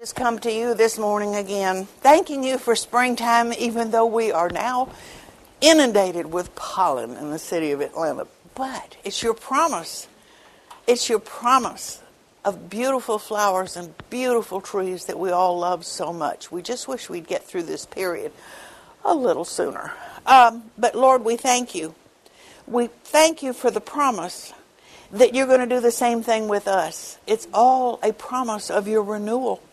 Just come to you this morning again, thanking you for springtime, even though we are now inundated with pollen in the city of Atlanta. But it's your promise. It's your promise of beautiful flowers and beautiful trees that we all love so much. We just wish we'd get through this period a little sooner. But Lord, we thank you. We thank you for the promise that you're going to do the same thing with us. It's all a promise of your renewal.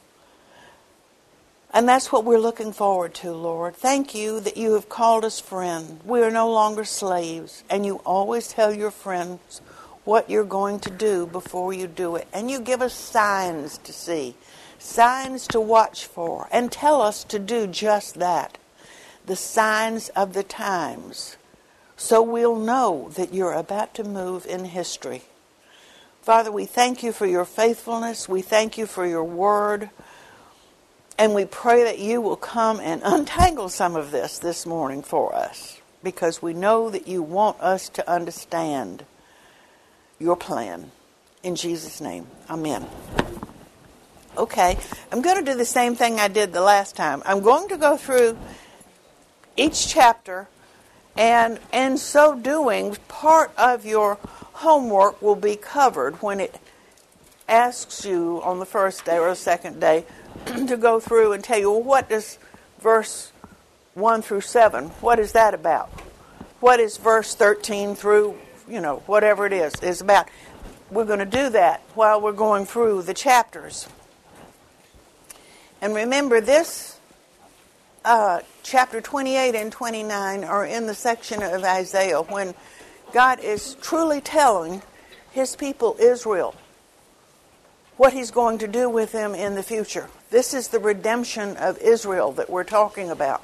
And that's what we're looking forward to, Lord. Thank you that you have called us friend. We are no longer slaves. And you always tell your friends what you're going to do before you do it. And you give us signs to see, signs to watch for, and tell us to do just that. The signs of the times. So we'll know that you're about to move in history. Father, we thank you for your faithfulness. We thank you for your word. And we pray that you will come and untangle some of this morning for us, because we know that you want us to understand your plan. In Jesus' name, amen. Okay, I'm going to do the same thing I did the last time. I'm going to go through each chapter, and in so doing, part of your homework will be covered when it asks you on the first day or the second day to go through and tell you, well, what does verse 1 through 7, what is that about? What is verse 13 through, whatever it is about? We're going to do that while we're going through the chapters. And remember, this chapter 28 and 29 are in the section of Isaiah when God is truly telling his people Israel what he's going to do with them in the future. This is the redemption of Israel that we're talking about.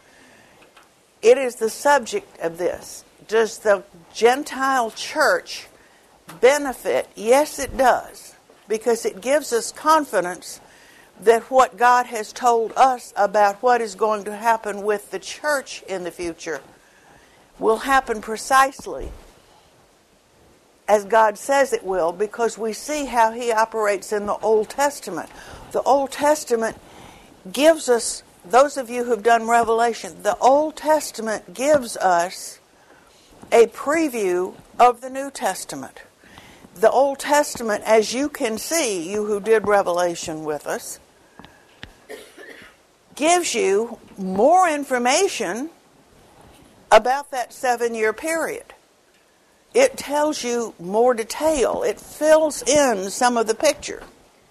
It is the subject of this. Does the Gentile church benefit? Yes, it does, because it gives us confidence that what God has told us about what is going to happen with the church in the future will happen precisely as God says it will, because we see how he operates in the Old Testament. The Old Testament gives us, those of you who've done Revelation, the Old Testament gives us a preview of the New Testament. The Old Testament, as you can see, you who did Revelation with us, gives you more information about that 7-year period. It tells you more detail. It fills in some of the picture.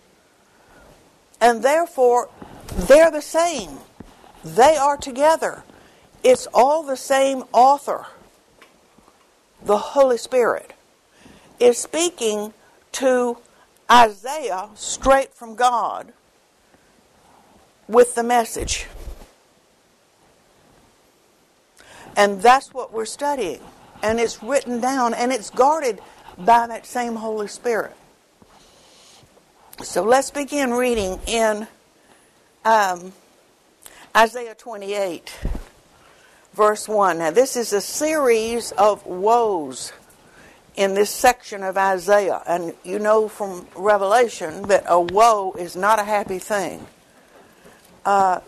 And therefore, they're the same. They are together. It's all the same author. The Holy Spirit is speaking to Isaiah straight from God with the message. And that's what we're studying. And it's written down, and it's guarded by that same Holy Spirit. So let's begin reading in Isaiah 28, verse 1. Now this is a series of woes in this section of Isaiah. And you know from Revelation that a woe is not a happy thing. The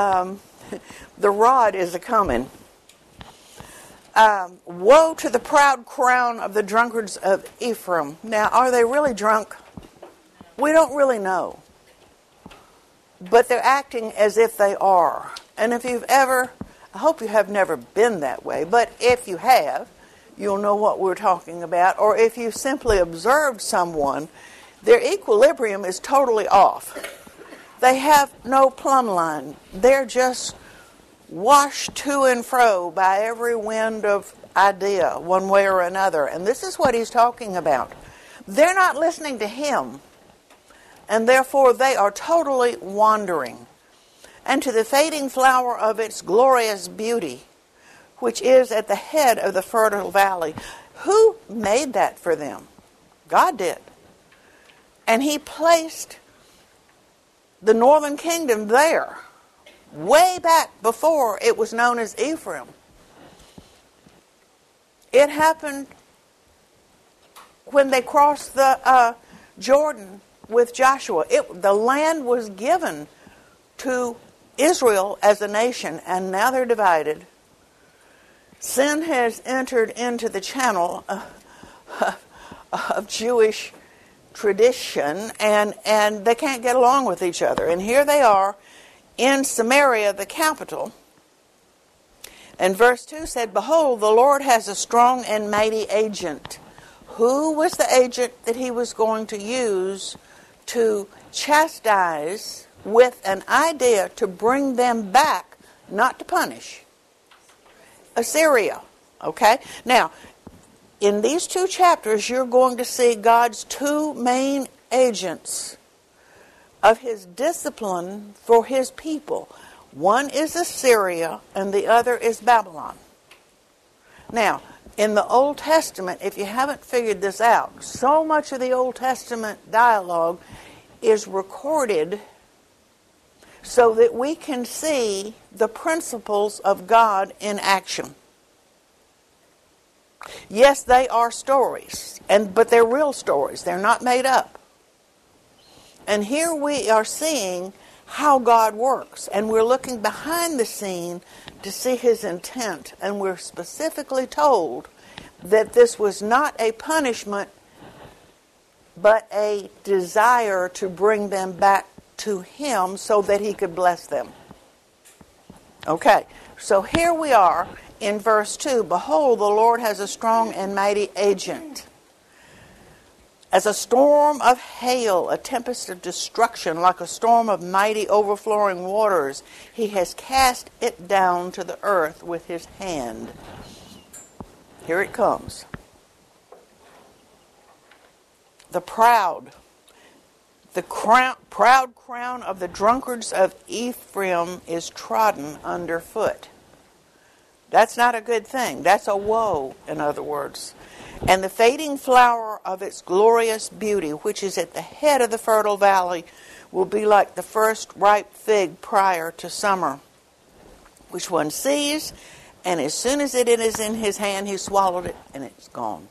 rod is a-coming. Woe to the proud crown of the drunkards of Ephraim. Now, are they really drunk? We don't really know. But they're acting as if they are. And if you've ever, I hope you have never been that way, but if you have, you'll know what we're talking about. Or if you've simply observed someone, their equilibrium is totally off. They have no plumb line. They're just washed to and fro by every wind of idea, one way or another. And this is what he's talking about. They're not listening to him, and therefore they are totally wandering. And to the fading flower of its glorious beauty, which is at the head of the fertile valley. Who made that for them? God did. And he placed the northern kingdom there, way back before it was known as Ephraim. It happened when they crossed the Jordan with Joshua. The land was given to Israel as a nation, and now they're divided. Sin has entered into the channel of Jewish tradition, and they can't get along with each other. And here they are in Samaria, the capital. And verse 2 said, "Behold, the Lord has a strong and mighty agent." Who was the agent that he was going to use to chastise with an idea to bring them back, not to punish? Assyria. Okay? Now, in these 2 chapters, you're going to see God's 2 main agents of his discipline for his people. One is Assyria, and the other is Babylon. Now, in the Old Testament, if you haven't figured this out, so much of the Old Testament dialogue is recorded so that we can see the principles of God in action. Yes, they are stories, but they're real stories. They're not made up. And here we are seeing how God works, and we're looking behind the scene to see his intent, and we're specifically told that this was not a punishment but a desire to bring them back to him so that he could bless them. Okay, so here we are in verse 2. "Behold, the Lord has a strong and mighty agent. As a storm of hail, a tempest of destruction, like a storm of mighty overflowing waters, he has cast it down to the earth with his hand." Here it comes. The proud, proud crown of the drunkards of Ephraim is trodden underfoot. That's not a good thing. That's a woe, in other words. "And the fading flower of its glorious beauty, which is at the head of the fertile valley, will be like the first ripe fig prior to summer, which one sees, and as soon as it is in his hand, he swallowed it, and it's gone."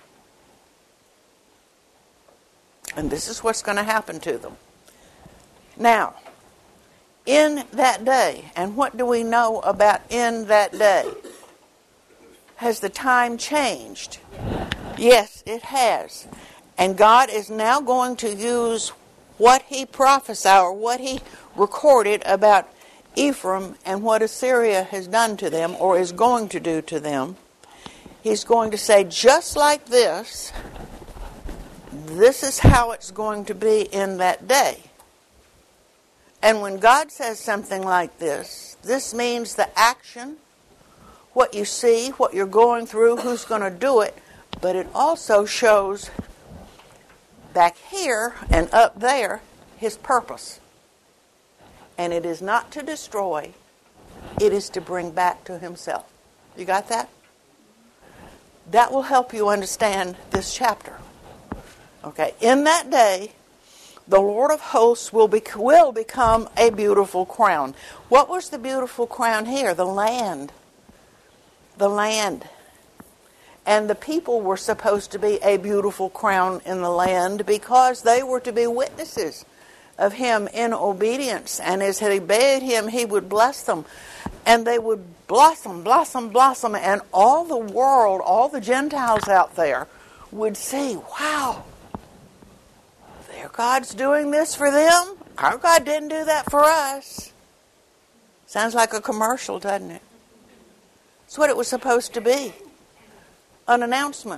And this is what's going to happen to them. Now, in that day, and what do we know about in that day? Has the time changed? Yes, it has. And God is now going to use what he prophesied, or what he recorded about Ephraim and what Assyria has done to them, or is going to do to them. He's going to say, just like this, this is how it's going to be in that day. And when God says something like this, this means the action, what you see, what you're going through, who's going to do it, but it also shows back here and up there his purpose. And it is not to destroy, it is to bring back to himself. You got that? That will help you understand this chapter. Okay, in that day, the Lord of hosts will become a beautiful crown. What was the beautiful crown here? The land. The land. And the people were supposed to be a beautiful crown in the land because they were to be witnesses of him in obedience. And as he obeyed him, he would bless them. And they would blossom, blossom, blossom. And all the world, all the Gentiles out there would see, wow, their God's doing this for them. Our God didn't do that for us. Sounds like a commercial, doesn't it? That's what it was supposed to be. An announcement.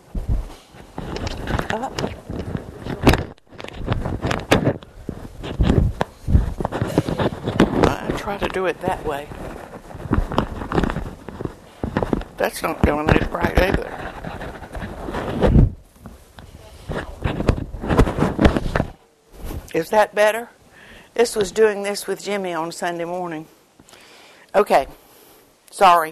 I try to do it that way. That's not doing it right either. Is that better? This was doing this with Jimmy on Sunday morning. Okay. Sorry.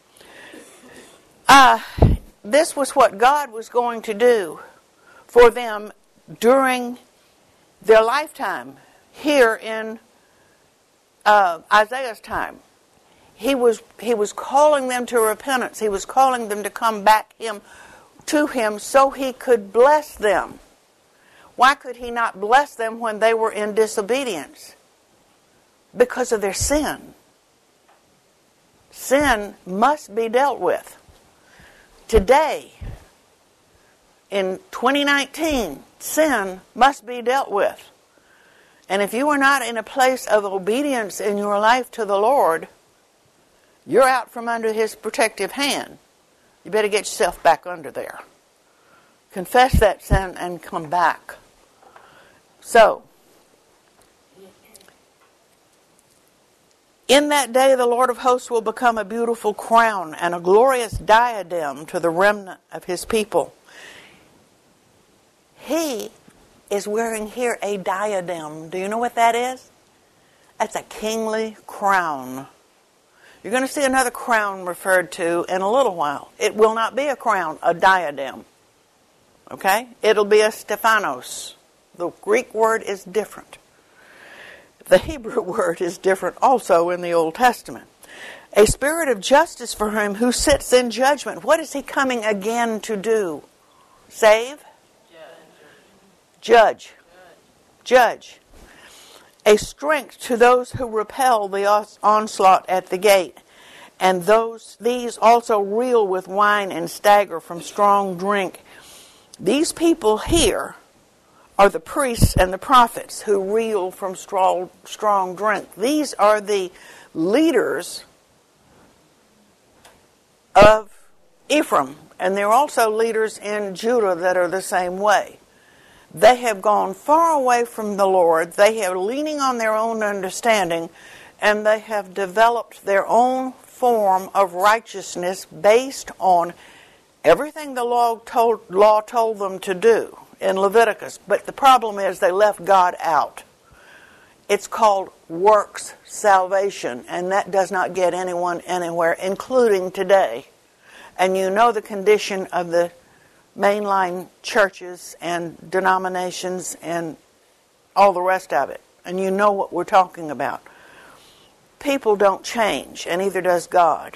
This was what God was going to do for them during their lifetime here in Isaiah's time. He was calling them to repentance. He was calling them to come back to him so he could bless them. Why could he not bless them when they were in disobedience? Because of their sin. Sin must be dealt with. Today, in 2019, sin must be dealt with. And if you are not in a place of obedience in your life to the Lord, you're out from under His protective hand. You better get yourself back under there. Confess that sin and come back. So, in that day the Lord of hosts will become a beautiful crown and a glorious diadem to the remnant of His people. He is wearing here a diadem. Do you know what that is? That's a kingly crown. You're going to see another crown referred to in a little while. It will not be a crown, a diadem. Okay? It'll be a Stephanos. The Greek word is different. The Hebrew word is different also in the Old Testament. A spirit of justice for him who sits in judgment. What is he coming again to do? Save? Judge. Judge. A strength to those who repel the onslaught at the gate. And these also reel with wine and stagger from strong drink. These people here are the priests and the prophets who reel from strong drink. These are the leaders of Ephraim. And they're also leaders in Judah that are the same way. They have gone far away from the Lord. They are leaning on their own understanding, and they have developed their own form of righteousness based on everything the law told them to do in Leviticus. But the problem is they left God out. It's called works salvation, and that does not get anyone anywhere, including today. And you know the condition of the mainline churches and denominations and all the rest of it. And you know what we're talking about. People don't change, and neither does God.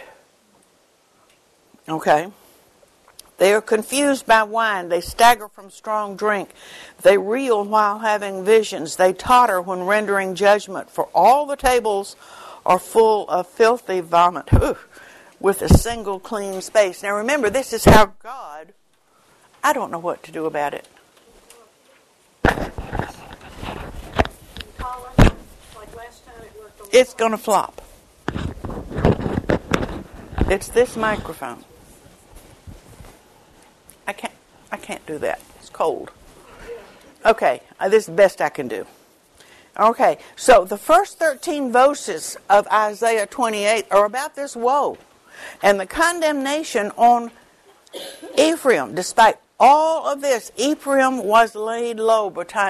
Okay? They are confused by wine. They stagger from strong drink. They reel while having visions. They totter when rendering judgment. For all the tables are full of filthy vomit, with a single clean space. Now remember, this is how God... I don't know what to do about it. It's going to flop. It's this microphone. I can't do that. It's cold. Okay, this is the best I can do. Okay, so the first 13 verses of Isaiah 28 are about this woe and the condemnation on Ephraim. Despite all of this, Ephraim was laid low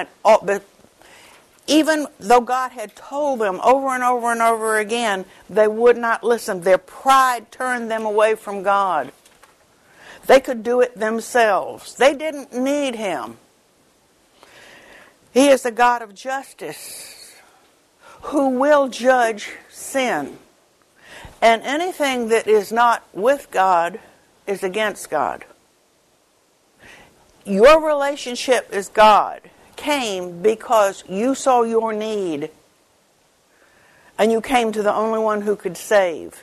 even though God had told them over and over and over again, they would not listen. Their pride turned them away from God. They could do it themselves. They didn't need Him. He is the God of justice who will judge sin. And anything that is not with God is against God. Your relationship with God came because you saw your need and you came to the only one who could save.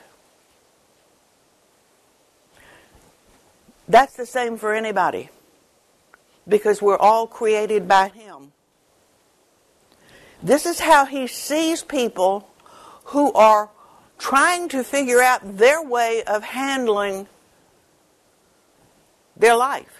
That's the same for anybody, because we're all created by Him. This is how He sees people who are trying to figure out their way of handling their life.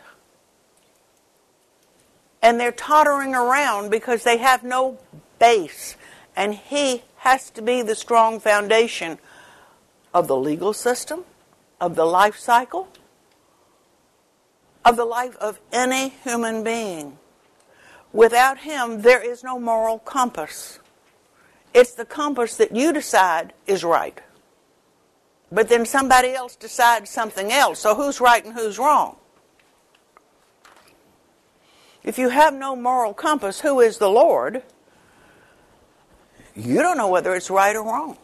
And they're tottering around because they have no base. And He has to be the strong foundation of the legal system, of the life cycle, of the life of any human being. Without Him, there is no moral compass. It's the compass that you decide is right. But then somebody else decides something else. So who's right and who's wrong? If you have no moral compass, who is the Lord? You don't know whether it's right or wrong.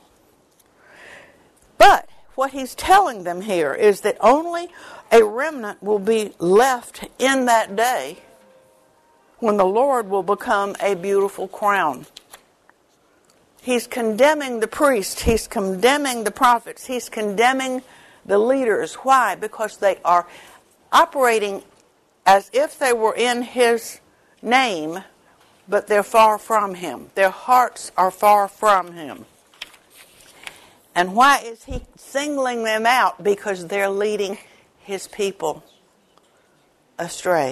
But what He's telling them here is that only a remnant will be left in that day when the Lord will become a beautiful crown. He's condemning the priests. He's condemning the prophets. He's condemning the leaders. Why? Because they are operating as if they were in His name, but they're far from Him. Their hearts are far from Him. And why is He singling them out? Because they're leading His people astray.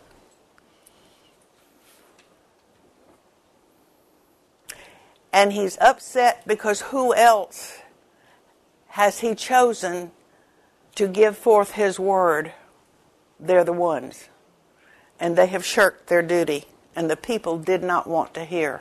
And He's upset because who else has He chosen to give forth His word? They're the ones. And they have shirked their duty. And the people did not want to hear.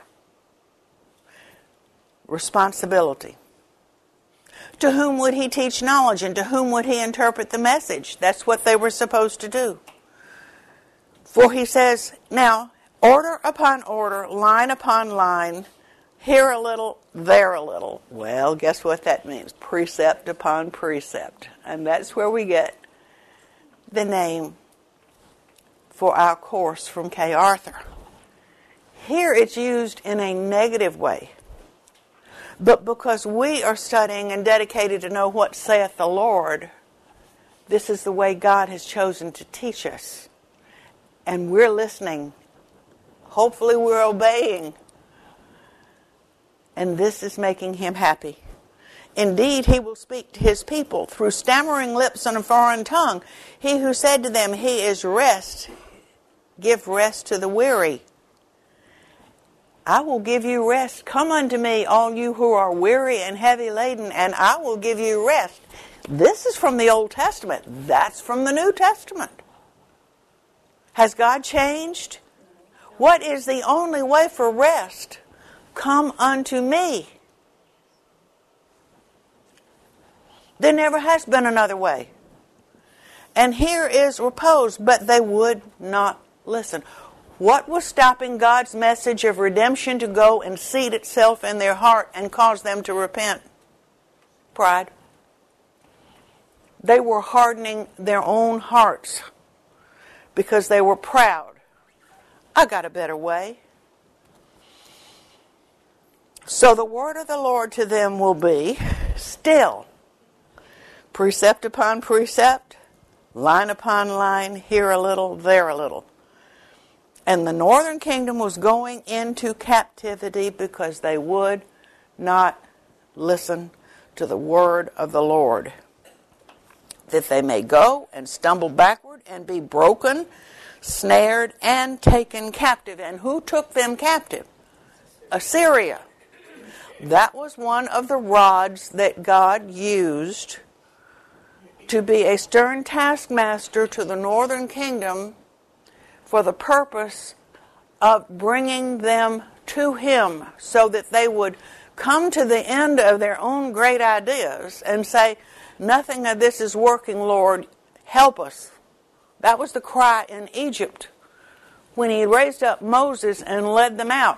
Responsibility. To whom would He teach knowledge, and to whom would He interpret the message? That's what they were supposed to do. For He says, now, order upon order, line upon line, here a little, there a little. Well, guess what that means? Precept upon precept. And that's where we get the name for our course from Kay Arthur. Here it's used in a negative way. But because we are studying and dedicated to know what saith the Lord, this is the way God has chosen to teach us. And we're listening. Hopefully we're obeying. And this is making Him happy. Indeed, He will speak to His people through stammering lips and a foreign tongue. He who said to them, He is rest, give rest to the weary. I will give you rest. Come unto me, all you who are weary and heavy laden, and I will give you rest. This is from the Old Testament. That's from the New Testament. Has God changed? What is the only way for rest? Come unto me. There never has been another way. And here is repose, but they would not listen. What was stopping God's message of redemption to go and seat itself in their heart and cause them to repent? Pride. They were hardening their own hearts because they were proud. I got a better way. So the word of the Lord to them will be still. Precept upon precept, line upon line, here a little, there a little. And the northern kingdom was going into captivity because they would not listen to the word of the Lord. That they may go and stumble backward and be broken, snared, and taken captive. And who took them captive? Assyria. That was one of the rods that God used to be a stern taskmaster to the northern kingdom for the purpose of bringing them to Him so that they would come to the end of their own great ideas and say, nothing of this is working, Lord, help us. That was the cry in Egypt when He raised up Moses and led them out.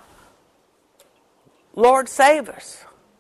Lord, save us.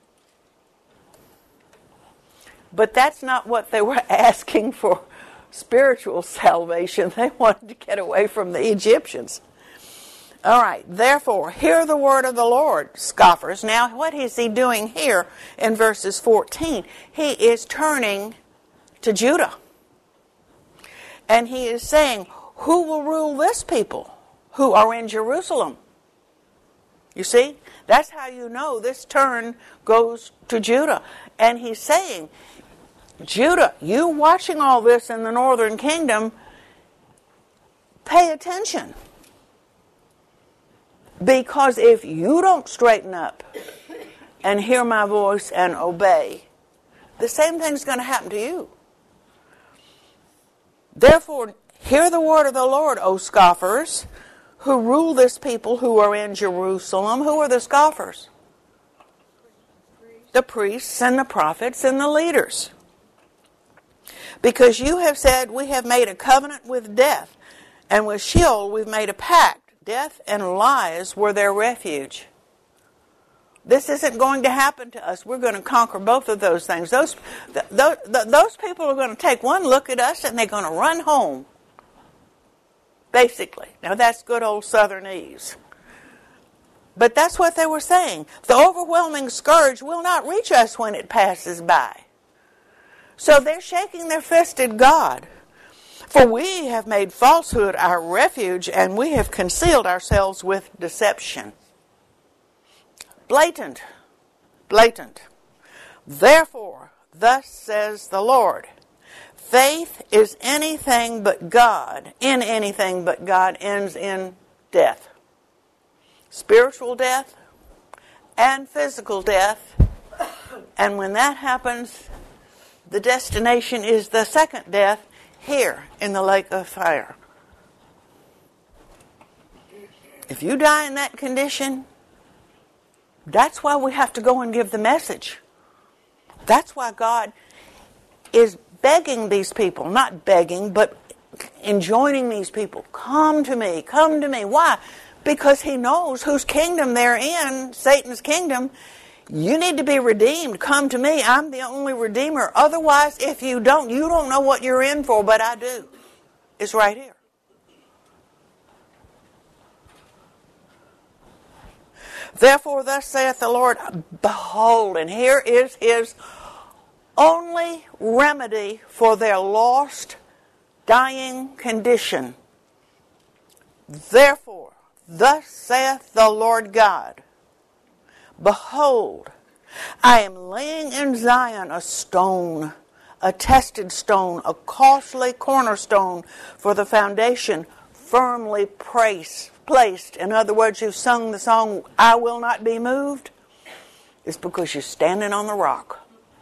But that's not what they were asking for. Spiritual salvation. They wanted to get away from the Egyptians. All right. Therefore, hear the word of the Lord, scoffers. Now, what is He doing here in verses 14? He is turning to Judah. And He is saying, who will rule this people who are in Jerusalem? You see? That's how you know this turn goes to Judah. And He's saying, Judah, you watching all this in the northern kingdom, pay attention. Because if you don't straighten up and hear my voice and obey, the same thing's going to happen to you. Therefore, hear the word of the Lord, O scoffers, who rule this people who are in Jerusalem. Who are the scoffers? The priests and the prophets and the leaders. Because you have said, we have made a covenant with death, and with Sheol we've made a pact. Death and lies were their refuge. This isn't going to happen to us. We're going to conquer both of those things. Those people are going to take one look at us and they're going to run home. basically. Now that's good old Southernese. But that's what they were saying. The overwhelming scourge will not reach us when it passes by. So they're shaking their fist at God. For we have made falsehood our refuge, and we have concealed ourselves with deception. Blatant. Therefore, thus says the Lord, faith is anything but God. In anything but God ends in death. Spiritual death and physical death. And when that happens, the destination is the second death here in the lake of fire. If you die in that condition, that's why we have to go and give the message. That's why God is begging these people, not begging, but enjoining these people. Come to me, come to me. Why? Because He knows whose kingdom they're in, Satan's kingdom. You need to be redeemed. Come to me. I'm the only Redeemer. Otherwise, if you don't know what you're in for, but I do. It's right here. Therefore, thus saith the Lord, behold, and here is His only remedy for their lost, dying condition. Therefore, thus saith the Lord God, behold, I am laying in Zion a stone, a tested stone, a costly cornerstone for the foundation, firmly placed. In other words, you've sung the song, I will not be moved. It's because you're standing on the rock.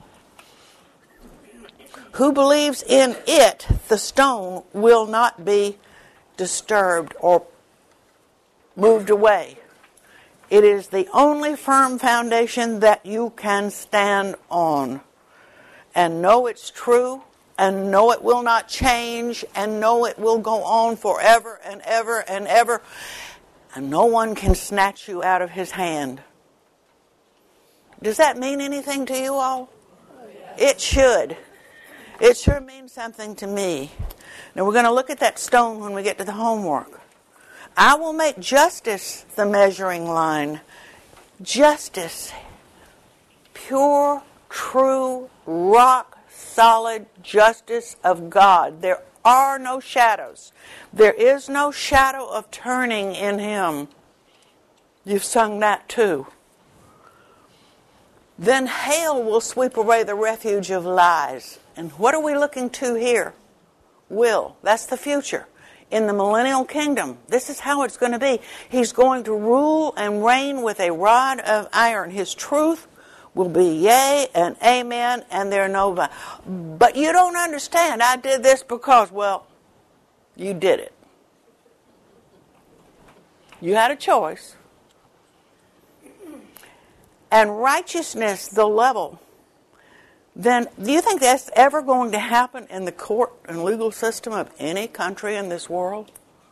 Who believes in it, the stone will not be disturbed or moved away. It is the only firm foundation that you can stand on and know it's true and know it will not change and know it will go on forever and ever and ever, and no one can snatch you out of His hand. Does that mean anything to you all? It should. It sure means something to me. Now we're going to look at that stone when we get to the homework. I will make justice the measuring line. Justice. Pure, true, rock-solid justice of God. There are no shadows. There is no shadow of turning in Him. You've sung that too. Then hail will sweep away the refuge of lies. And what are we looking to here? Will. That's the future. In the millennial kingdom, this is how it's going to be. He's going to rule and reign with a rod of iron. His truth will be yea and amen, and there are no but you don't understand. I did this because, well, you did it. You had a choice. And righteousness, the level, then do you think that's ever going to happen in the court and legal system of any country in this world?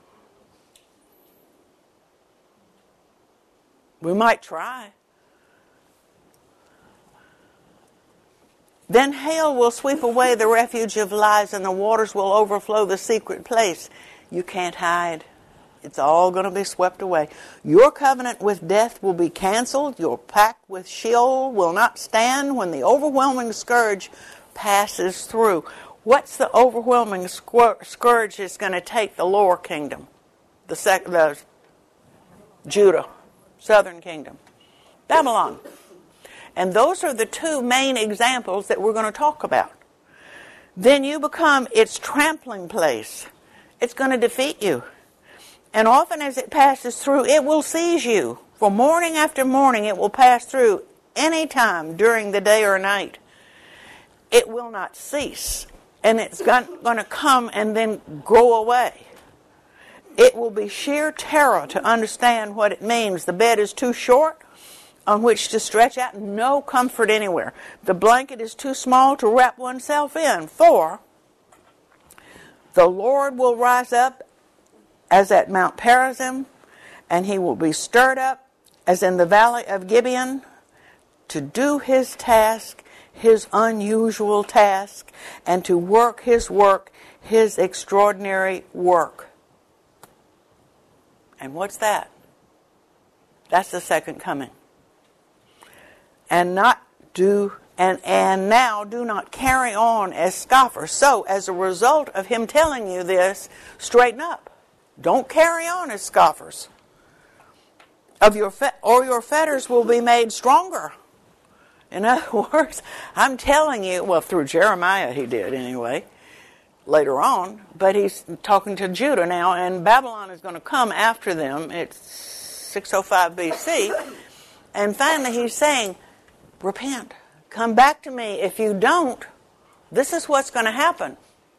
We might try. Then hail will sweep away the refuge of lies, and the waters will overflow the secret place. You can't hide. It's all going to be swept away. Your covenant with death will be canceled. Your pact with Sheol will not stand when the overwhelming scourge passes through. What's the overwhelming scourge that's going to take the lower kingdom? The Judah, southern kingdom. Babylon. And those are the two main examples that we're going to talk about. Then you become its trampling place. It's going to defeat you. And often as it passes through, it will seize you. For morning after morning, it will pass through any time during the day or night. It will not cease. And it's going to come and then go away. It will be sheer terror to understand what it means. The bed is too short on which to stretch out. No comfort anywhere. The blanket is too small to wrap oneself in. For the Lord will rise up as at Mount Perazim, and He will be stirred up as in the valley of Gibeon to do His task, His unusual task, and to work His work, His extraordinary work. And what's that? That's the second coming. And now do not carry on as scoffers. So, as a result of him telling you this, straighten up. Don't carry on as scoffers. Or your fetters will be made stronger. In other words, I'm telling you, well, through Jeremiah he did anyway, later on, but he's talking to Judah now, and Babylon is going to come after them. It's 605 BC. And finally he's saying, repent. Come back to me. If you don't, this is what's going to happen.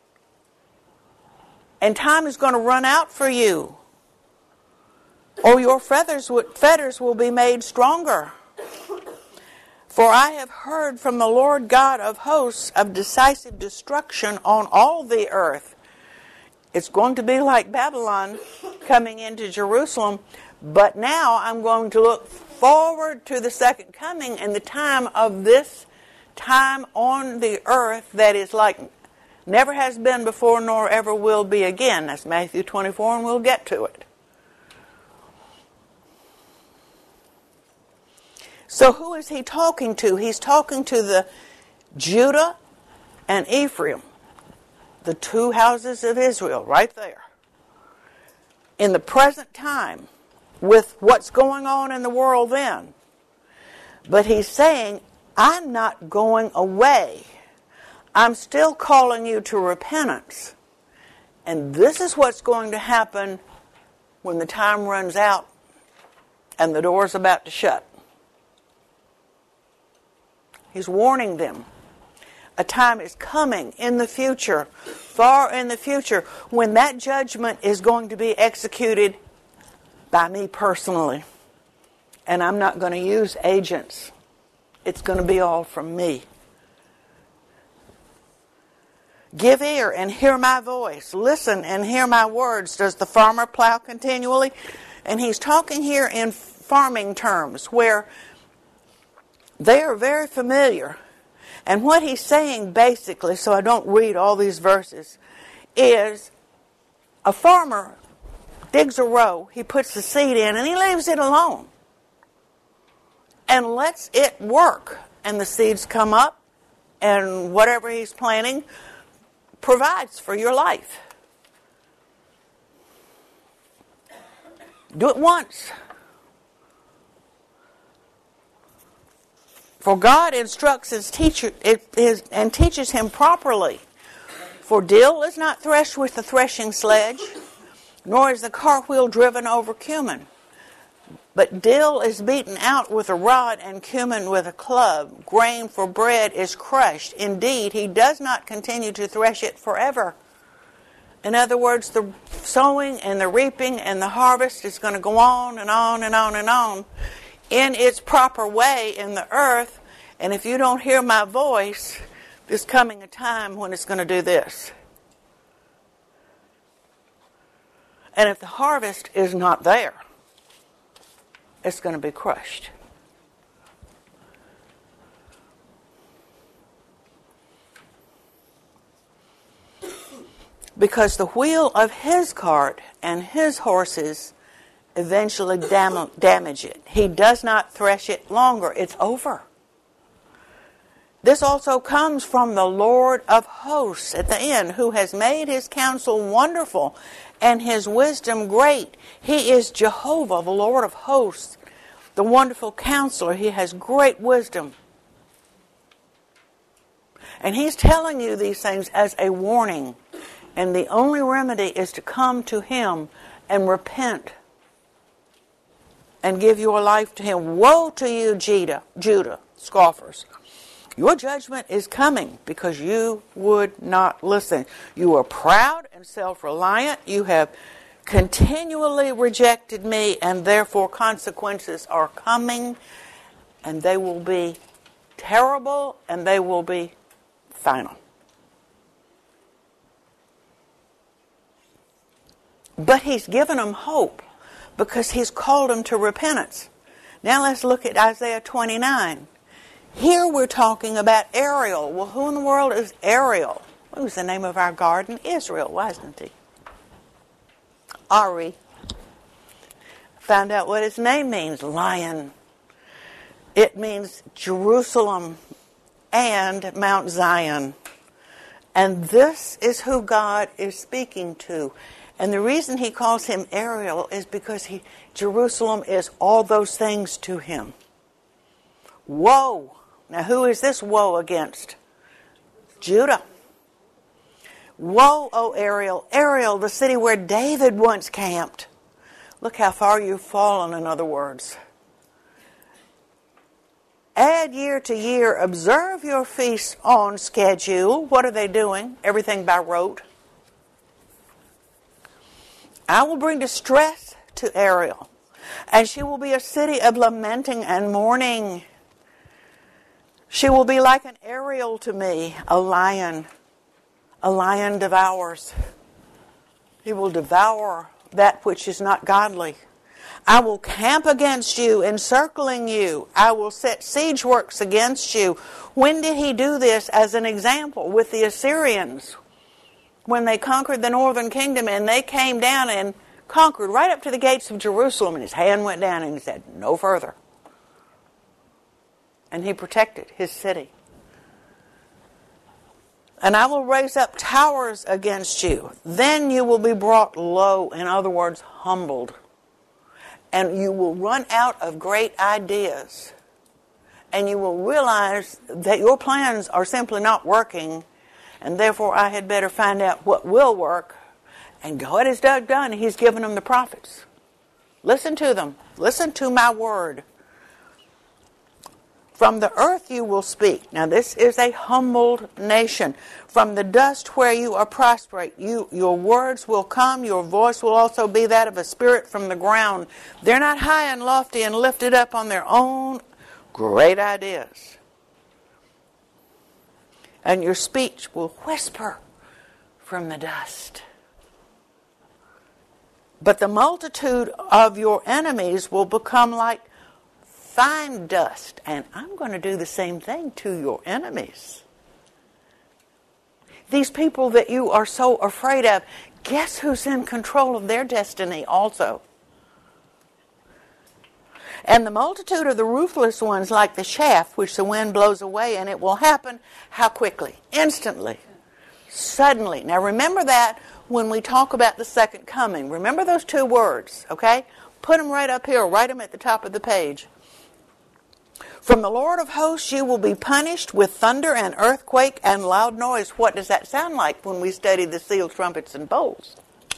And time is going to run out for you. Or your fetters will be made stronger. For I have heard from the Lord God of hosts of decisive destruction on all the earth. It's going to be like Babylon coming into Jerusalem, but now I'm going to look forward to the second coming and the time of this time on the earth that is like never has been before nor ever will be again. That's Matthew 24, and we'll get to it. So who is he talking to? He's talking to the Judah and Ephraim, the two houses of Israel, right there. In the present time, with what's going on in the world then. But he's saying, I'm not going away. I'm still calling you to repentance. And this is what's going to happen when the time runs out and the door's about to shut. He's warning them. A time is coming in the future, far in the future, when that judgment is going to be executed by me personally. And I'm not going to use agents. It's going to be all from me. Give ear and hear my voice. Listen and hear my words. Does the farmer plow continually? And he's talking here in farming terms where they are very familiar. And what he's saying basically, so I don't read all these verses, is a farmer digs a row, he puts the seed in, and he leaves it alone. And lets it work. And the seeds come up, and whatever he's planting provides for your life. Do it once. For God instructs his teacher and teaches him properly. For dill is not threshed with the threshing sledge, nor is the cartwheel driven over cumin. But dill is beaten out with a rod and cumin with a club. Grain for bread is crushed. Indeed, he does not continue to thresh it forever. In other words, the sowing and the reaping and the harvest is going to go on and on and on and on in its proper way in the earth. And if you don't hear my voice, there's coming a time when it's going to do this. And if the harvest is not there, it's going to be crushed. Because the wheel of his cart and his horses eventually damage it. He does not thresh it longer. It's over. This also comes from the Lord of hosts at the end, who has made his counsel wonderful and his wisdom great. He is Jehovah, the Lord of hosts, the wonderful counselor. He has great wisdom. And he's telling you these things as a warning. And the only remedy is to come to him and repent and give your life to him. Woe to you, Judah, scoffers. Your judgment is coming because you would not listen. You are proud and self-reliant. You have continually rejected me, and therefore consequences are coming, and they will be terrible, and they will be final. But he's given them hope because he's called them to repentance. Now let's look at Isaiah 29. Here we're talking about Ariel. Well, who in the world is Ariel? What was the name of our garden? Israel, wasn't he? Ari. Found out what his name means, Lion. It means Jerusalem and Mount Zion. And this is who God is speaking to. And the reason he calls him Ariel is because Jerusalem is all those things to him. Woe. Now who is this woe against? Judah. Woe, O Ariel. Ariel, the city where David once camped. Look how far you've fallen, in other words. Add year to year. Observe your feasts on schedule. What are they doing? Everything by rote. I will bring distress to Ariel, and she will be a city of lamenting and mourning. She will be like an Ariel to me, a lion. A lion devours. He will devour that which is not godly. I will camp against you, encircling you. I will set siege works against you. When did he do this as an example? With the Assyrians. When they conquered the northern kingdom and they came down and conquered right up to the gates of Jerusalem, and his hand went down and he said, no further. And he protected his city. And I will raise up towers against you. Then you will be brought low, in other words, humbled. And you will run out of great ideas. And you will realize that your plans are simply not working, and therefore I had better find out what will work. And God has done. He's given them the prophets. Listen to them. Listen to my word. From the earth you will speak. Now this is a humbled nation. From the dust where you are prostrate, your words will come. Your voice will also be that of a spirit from the ground. They're not high and lofty and lifted up on their own great ideas. And your speech will whisper from the dust. But the multitude of your enemies will become like fine dust, and I'm going to do the same thing to your enemies. These people that you are so afraid of, guess who's in control of their destiny also? And the multitude of the ruthless ones like the chaff which the wind blows away, and it will happen how quickly? Instantly. Suddenly. Now remember that when we talk about the second coming. Remember those two words, okay? Put them right up here. Write them at the top of the page. From the Lord of hosts you will be punished with thunder and earthquake and loud noise. What does that sound like when we study the seals, trumpets, and bowls?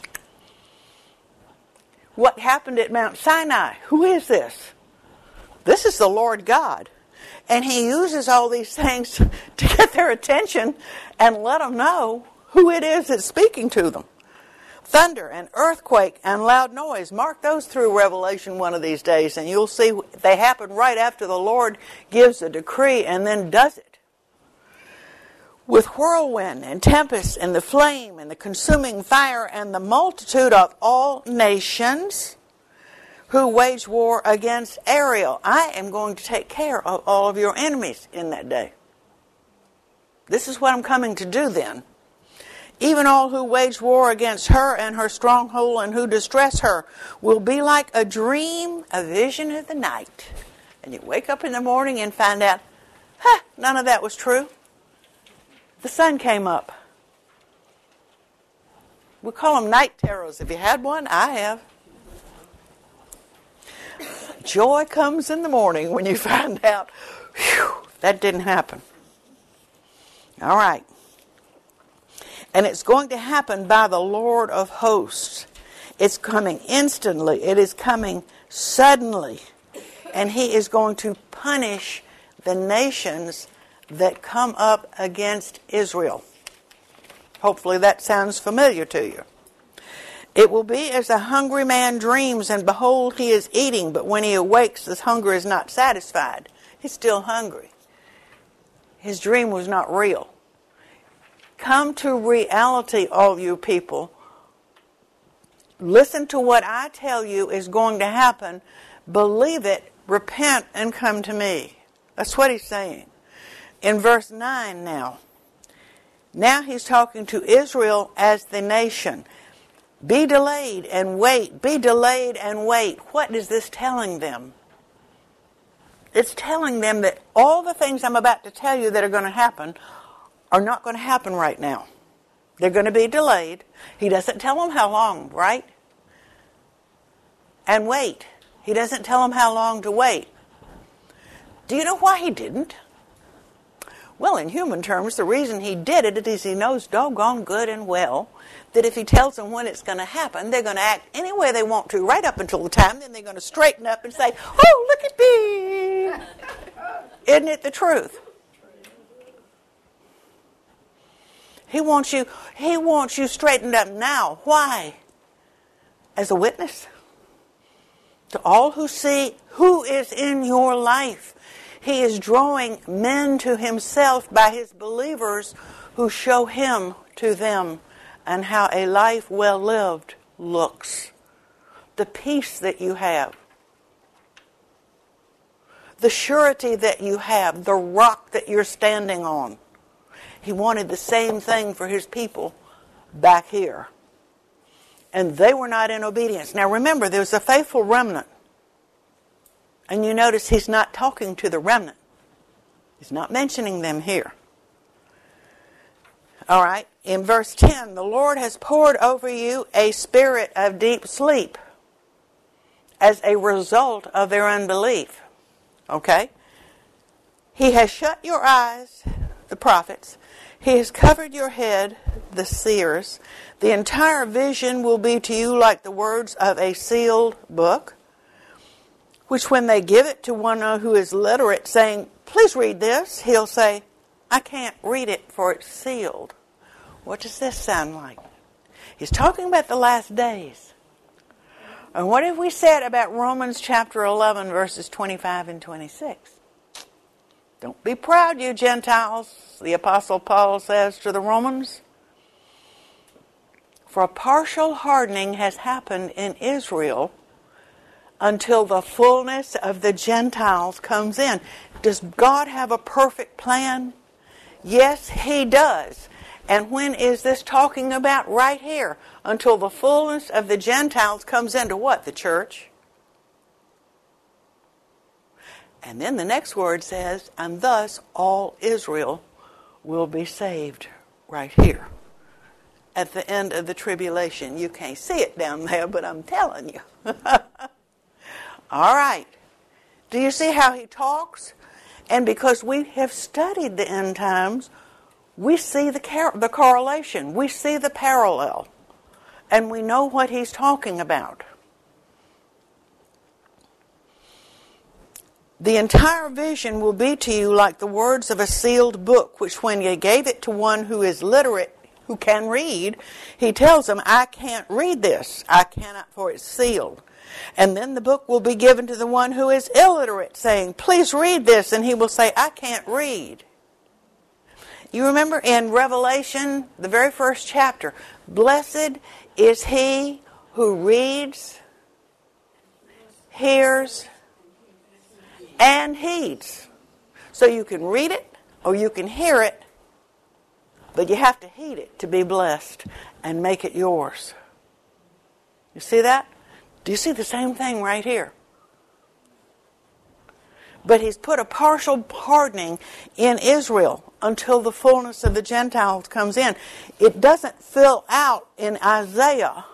What happened at Mount Sinai? Who is this? This is the Lord God. And he uses all these things to get their attention and let them know who it is that's speaking to them. Thunder and earthquake and loud noise. Mark those through Revelation one of these days, and you'll see they happen right after the Lord gives a decree and then does it. With whirlwind and tempest and the flame and the consuming fire and the multitude of all nations who wage war against Ariel. I am going to take care of all of your enemies in that day. This is what I'm coming to do then. Even all who wage war against her and her stronghold and who distress her will be like a dream, a vision of the night. And you wake up in the morning and find out, none of that was true. The sun came up. We call them night terrors. Have you had one? I have. Joy comes in the morning when you find out, that didn't happen. All right. And it's going to happen by the Lord of hosts. It's coming instantly. It is coming suddenly. And he is going to punish the nations that come up against Israel. Hopefully that sounds familiar to you. It will be as a hungry man dreams, and behold, he is eating, but when he awakes, his hunger is not satisfied. He's still hungry. His dream was not real. Come to reality, all you people. Listen to what I tell you is going to happen. Believe it, repent, and come to me. That's what he's saying. In verse 9 now. Now he's talking to Israel as the nation. Be delayed and wait. Be delayed and wait. What is this telling them? It's telling them that all the things I'm about to tell you that are going to happen are not going to happen right now. They're going to be delayed. He doesn't tell them how long, right? And wait. He doesn't tell them how long to wait. Do you know why he didn't? Well, in human terms, the reason he did it is he knows doggone good and well that if he tells them when it's going to happen, they're going to act any way they want to right up until the time. Then they're going to straighten up and say, oh, look at me. Isn't it the truth? He wants you straightened up now. Why? As a witness. To all who see who is in your life. He is drawing men to himself by his believers who show him to them and how a life well lived looks. The peace that you have. The surety that you have. The rock that you're standing on. He wanted the same thing for his people back here. And they were not in obedience. Now remember, there's a faithful remnant. And you notice he's not talking to the remnant. He's not mentioning them here. All right. In verse 10, the Lord has poured over you a spirit of deep sleep as a result of their unbelief. Okay. He has shut your eyes, the prophets. He has covered your head, the seers. The entire vision will be to you like the words of a sealed book, which when they give it to one who is literate, saying, please read this, he'll say, I can't read it for it's sealed. What does this sound like? He's talking about the last days. And what have we said about Romans chapter 11, verses 25 and 26? Don't be proud, you Gentiles, the Apostle Paul says to the Romans. For a partial hardening has happened in Israel until the fullness of the Gentiles comes in. Does God have a perfect plan? Yes, He does. And when is this talking about? Right here. Until the fullness of the Gentiles comes into what? The church. And then the next word says, and thus all Israel will be saved. Right here. At the end of the tribulation. You can't see it down there, but I'm telling you. All right. Do you see how he talks? And because we have studied the end times, we see the correlation. We see the parallel. And we know what he's talking about. The entire vision will be to you like the words of a sealed book, which when you gave it to one who is literate, who can read, he tells them, I can't read this. I cannot, for it's sealed. And then the book will be given to the one who is illiterate, saying, please read this. And he will say, I can't read. You remember in Revelation, the very first chapter, blessed is he who reads, hears, and heeds. So you can read it or you can hear it, but you have to heed it to be blessed and make it yours. You see that? Do you see the same thing right here? But he's put a partial hardening in Israel until the fullness of the Gentiles comes in. It doesn't fill out in Isaiah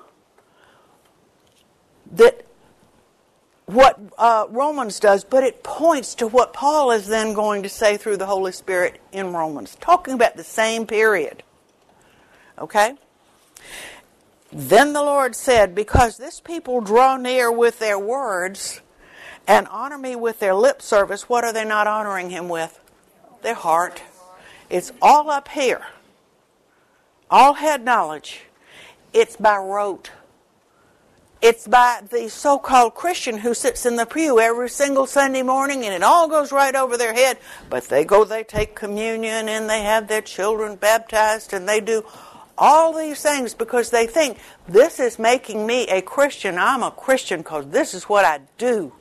that what Romans does, but it points to what Paul is then going to say through the Holy Spirit in Romans, talking about the same period. Okay? Then the Lord said, because this people draw near with their words and honor me with their lip service, what are they not honoring him with? Their heart. It's all up here. All head knowledge. It's by rote. It's by the so-called Christian who sits in the pew every single Sunday morning and it all goes right over their head. But they take communion and they have their children baptized and they do all these things because they think this is making me a Christian. I'm a Christian because this is what I do.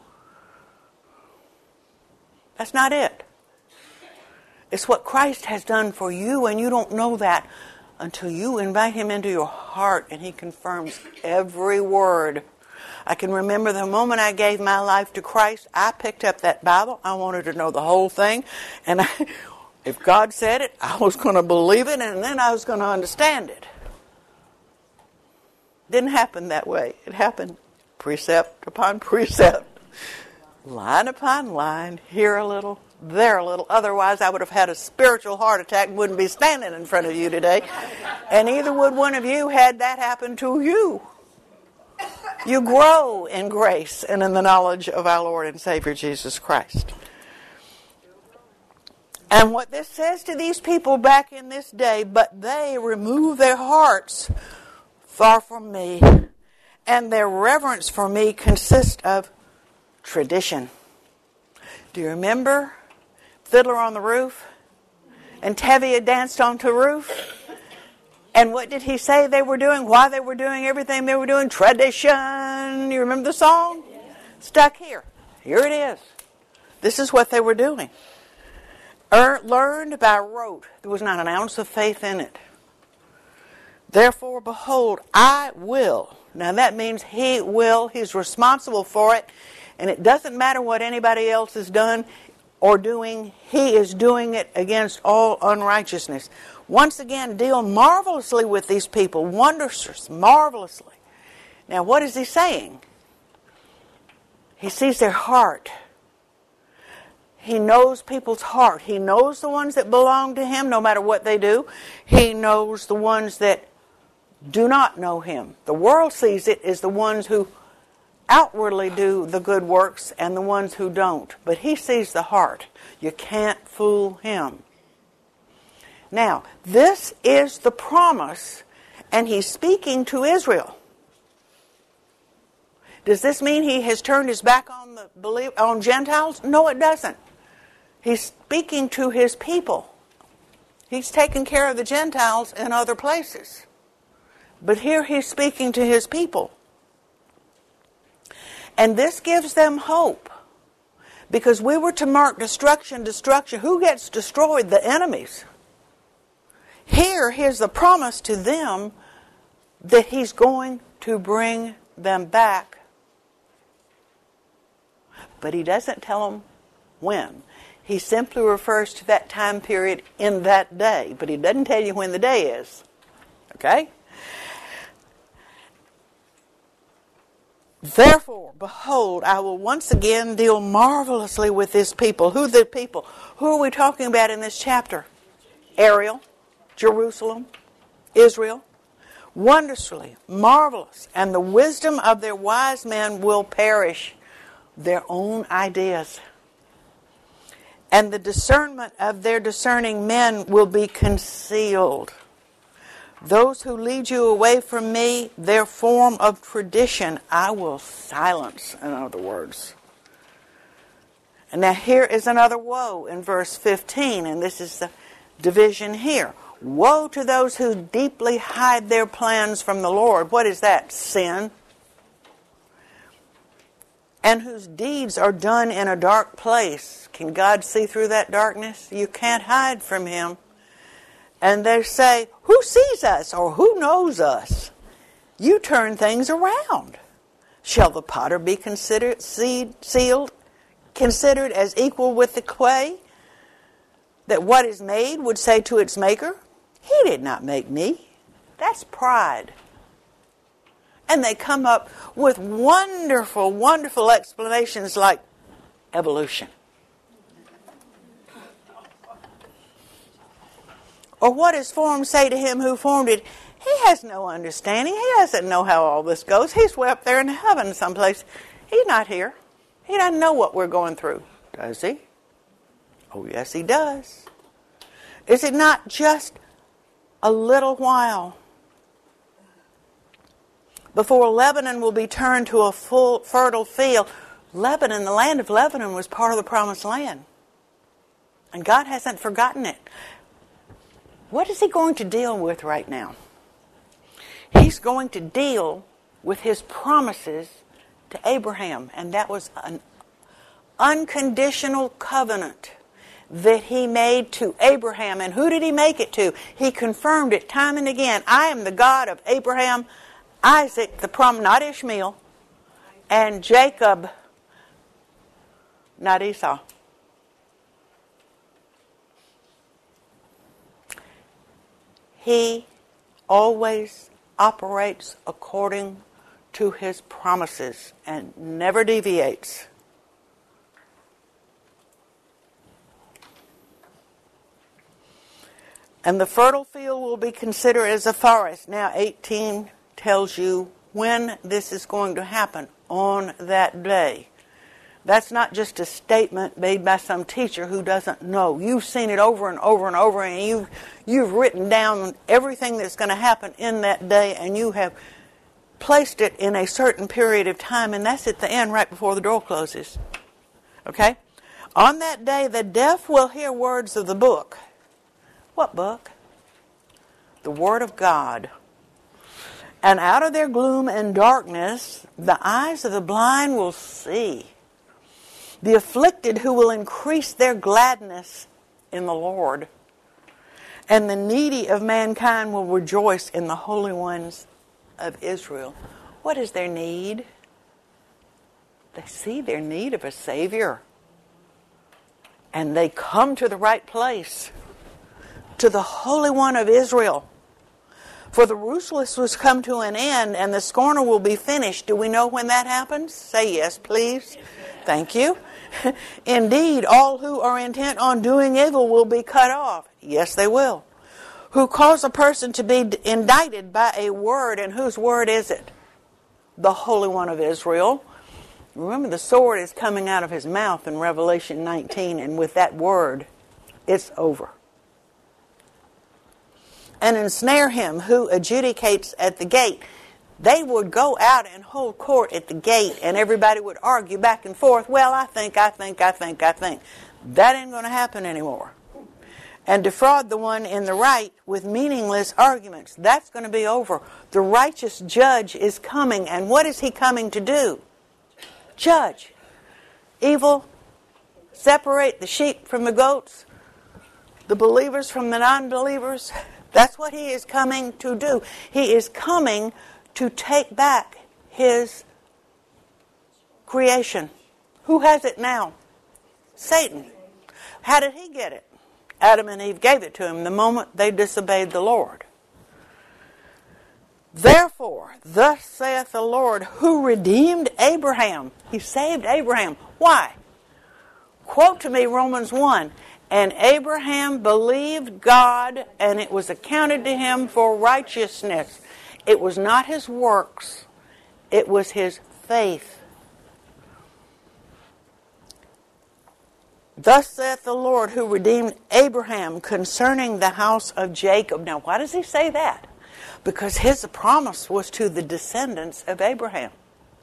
That's not it. It's what Christ has done for you, and you don't know that until you invite Him into your heart and He confirms every word. I can remember the moment I gave my life to Christ, I picked up that Bible. I wanted to know the whole thing. And if God said it, I was going to believe it, and then I was going to understand it. Didn't happen that way. It happened precept upon precept, line upon line, here a little, there a little. Otherwise, I would have had a spiritual heart attack and wouldn't be standing in front of you today. And either would one of you had that happen to you. You grow in grace and in the knowledge of our Lord and Savior Jesus Christ. And what this says to these people back in this day, but they remove their hearts far from me, and their reverence for me consists of tradition. Do you remember Fiddler on the Roof? And Tevye danced onto the roof? And what did he say they were doing? Why they were doing everything they were doing? Tradition. You remember the song? Stuck here. Here it is. This is what they were doing. Learned by rote. There was not an ounce of faith in it. Therefore, behold, I will. Now that means He will. He's responsible for it. And it doesn't matter what anybody else has done or doing. He is doing it against all unrighteousness. Once again, deal marvelously with these people. Wondrous, marvelously. Now, what is He saying? He sees their heart. He knows people's heart. He knows the ones that belong to Him, no matter what they do. He knows the ones that do not know Him. The world sees it as the ones who outwardly do the good works and the ones who don't. But He sees the heart. You can't fool Him. Now, this is the promise, and He's speaking to Israel. Does this mean He has turned His back on Gentiles? No, it doesn't. He's speaking to His people. He's taken care of the Gentiles in other places. But here He's speaking to His people. And this gives them hope. Because we were to mark destruction. Who gets destroyed? The enemies. Here, here's the promise to them that He's going to bring them back. But He doesn't tell them when. He simply refers to that time period in that day. But He doesn't tell you when the day is. Okay? Therefore, behold, I will once again deal marvelously with this people. Who are the people? Who are we talking about in this chapter? Ariel, Jerusalem, Israel. Wondrously, marvelous, and the wisdom of their wise men will perish. Their own ideas. And the discernment of their discerning men will be concealed. Those who lead you away from me, their form of tradition, I will silence, in other words. And now here is another woe in verse 15, and this is the division here. Woe to those who deeply hide their plans from the Lord. What is that? Sin. And whose deeds are done in a dark place. Can God see through that darkness? You can't hide from Him. And they say, who sees us or who knows us? You turn things around. Shall the potter be considered as equal with the clay? That what is made would say to its maker, He did not make me. That's pride. And they come up with wonderful, wonderful explanations like evolution. Or what does form say to Him who formed it? He has no understanding. He doesn't know how all this goes. He's way up there in heaven someplace. He's not here. He doesn't know what we're going through. Does He? Oh, yes, He does. Is it not just a little while before Lebanon will be turned to a full fertile field? Lebanon, the land of Lebanon, was part of the promised land. And God hasn't forgotten it. What is He going to deal with right now? He's going to deal with His promises to Abraham. And that was an unconditional covenant. that he made to Abraham. And who did he make it to? He confirmed it time and again. I am the God of Abraham, Isaac, the promise, not Ishmael, and Jacob, not Esau. He always operates according to his promises and never deviates. And the fertile field will be considered as a forest. Now 18 tells you when this is going to happen, on that day. That's not just a statement made by some teacher who doesn't know. You've seen it over and over and over, and you've written down everything that's going to happen in that day, and you have placed it in a certain period of time, and that's at the end right before the door closes. Okay? On that day, the deaf will hear words of the book. What book? The Word of God. And out of their gloom and darkness, the eyes of the blind will see. The afflicted who will increase their gladness in the Lord. And the needy of mankind will rejoice in the holy ones of Israel. What is their need? They see their need of a Savior. And they come to the right place. To the Holy One of Israel. For the ruthless was come to an end, and the scorner will be finished. Do we know when that happens? Say yes, please. Thank you. Indeed, all who are intent on doing evil will be cut off. Yes, they will. Who cause a person to be indicted by a word, and whose word is it? The Holy One of Israel. Remember, the sword is coming out of his mouth in Revelation 19, and with that word, it's over. And ensnare him who adjudicates at the gate. They would go out and hold court at the gate, and everybody would argue back and forth. Well, I think. That ain't going to happen anymore. And defraud the one in the right with meaningless arguments. That's going to be over. The righteous judge is coming, and what is he coming to do? Judge. Evil. Separate the sheep from the goats. The believers from the non-believers. That's what he is coming to do. He is coming to take back his creation. Who has it now? Satan. How did he get it? Adam and Eve gave it to him the moment they disobeyed the Lord. Therefore, thus saith the Lord, who redeemed Abraham. He saved Abraham. Why? Quote to me Romans 1. And Abraham believed God, and it was accounted to him for righteousness. It was not his works. It was his faith. Thus saith the Lord, who redeemed Abraham concerning the house of Jacob. Now, why does he say that? Because his promise was to the descendants of Abraham.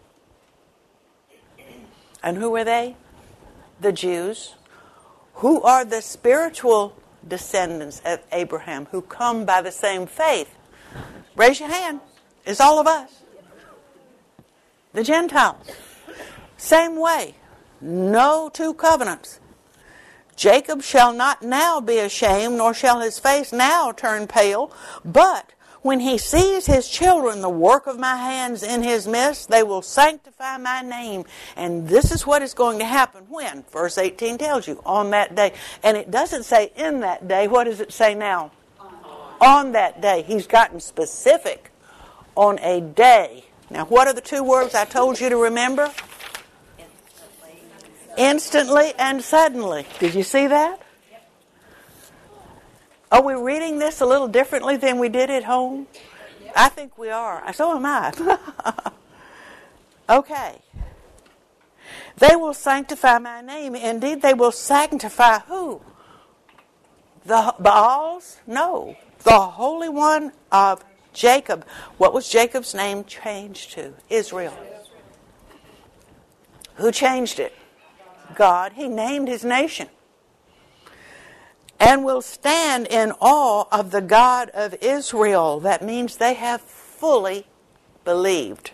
And who were they? The Jews. Who are the spiritual descendants of Abraham who come by the same faith? Raise your hand. It's all of us. The Gentiles. Same way. No two covenants. Jacob shall not now be ashamed, nor shall his face now turn pale, but when he sees his children, the work of my hands in his midst, they will sanctify my name. And this is what is going to happen when? Verse 18 tells you, on that day. And it doesn't say in that day. What does it say now? On that day. He's gotten specific. On a day. Now, what are the two words I told you to remember? Instantly and suddenly. Did you see that? Are we reading this a little differently than we did at home? I think we are. So am I. Okay. They will sanctify my name. Indeed, they will sanctify who? The Baals? No. The Holy One of Jacob. What was Jacob's name changed to? Israel. Who changed it? God. He named his nation. And will stand in awe of the God of Israel. That means they have fully believed.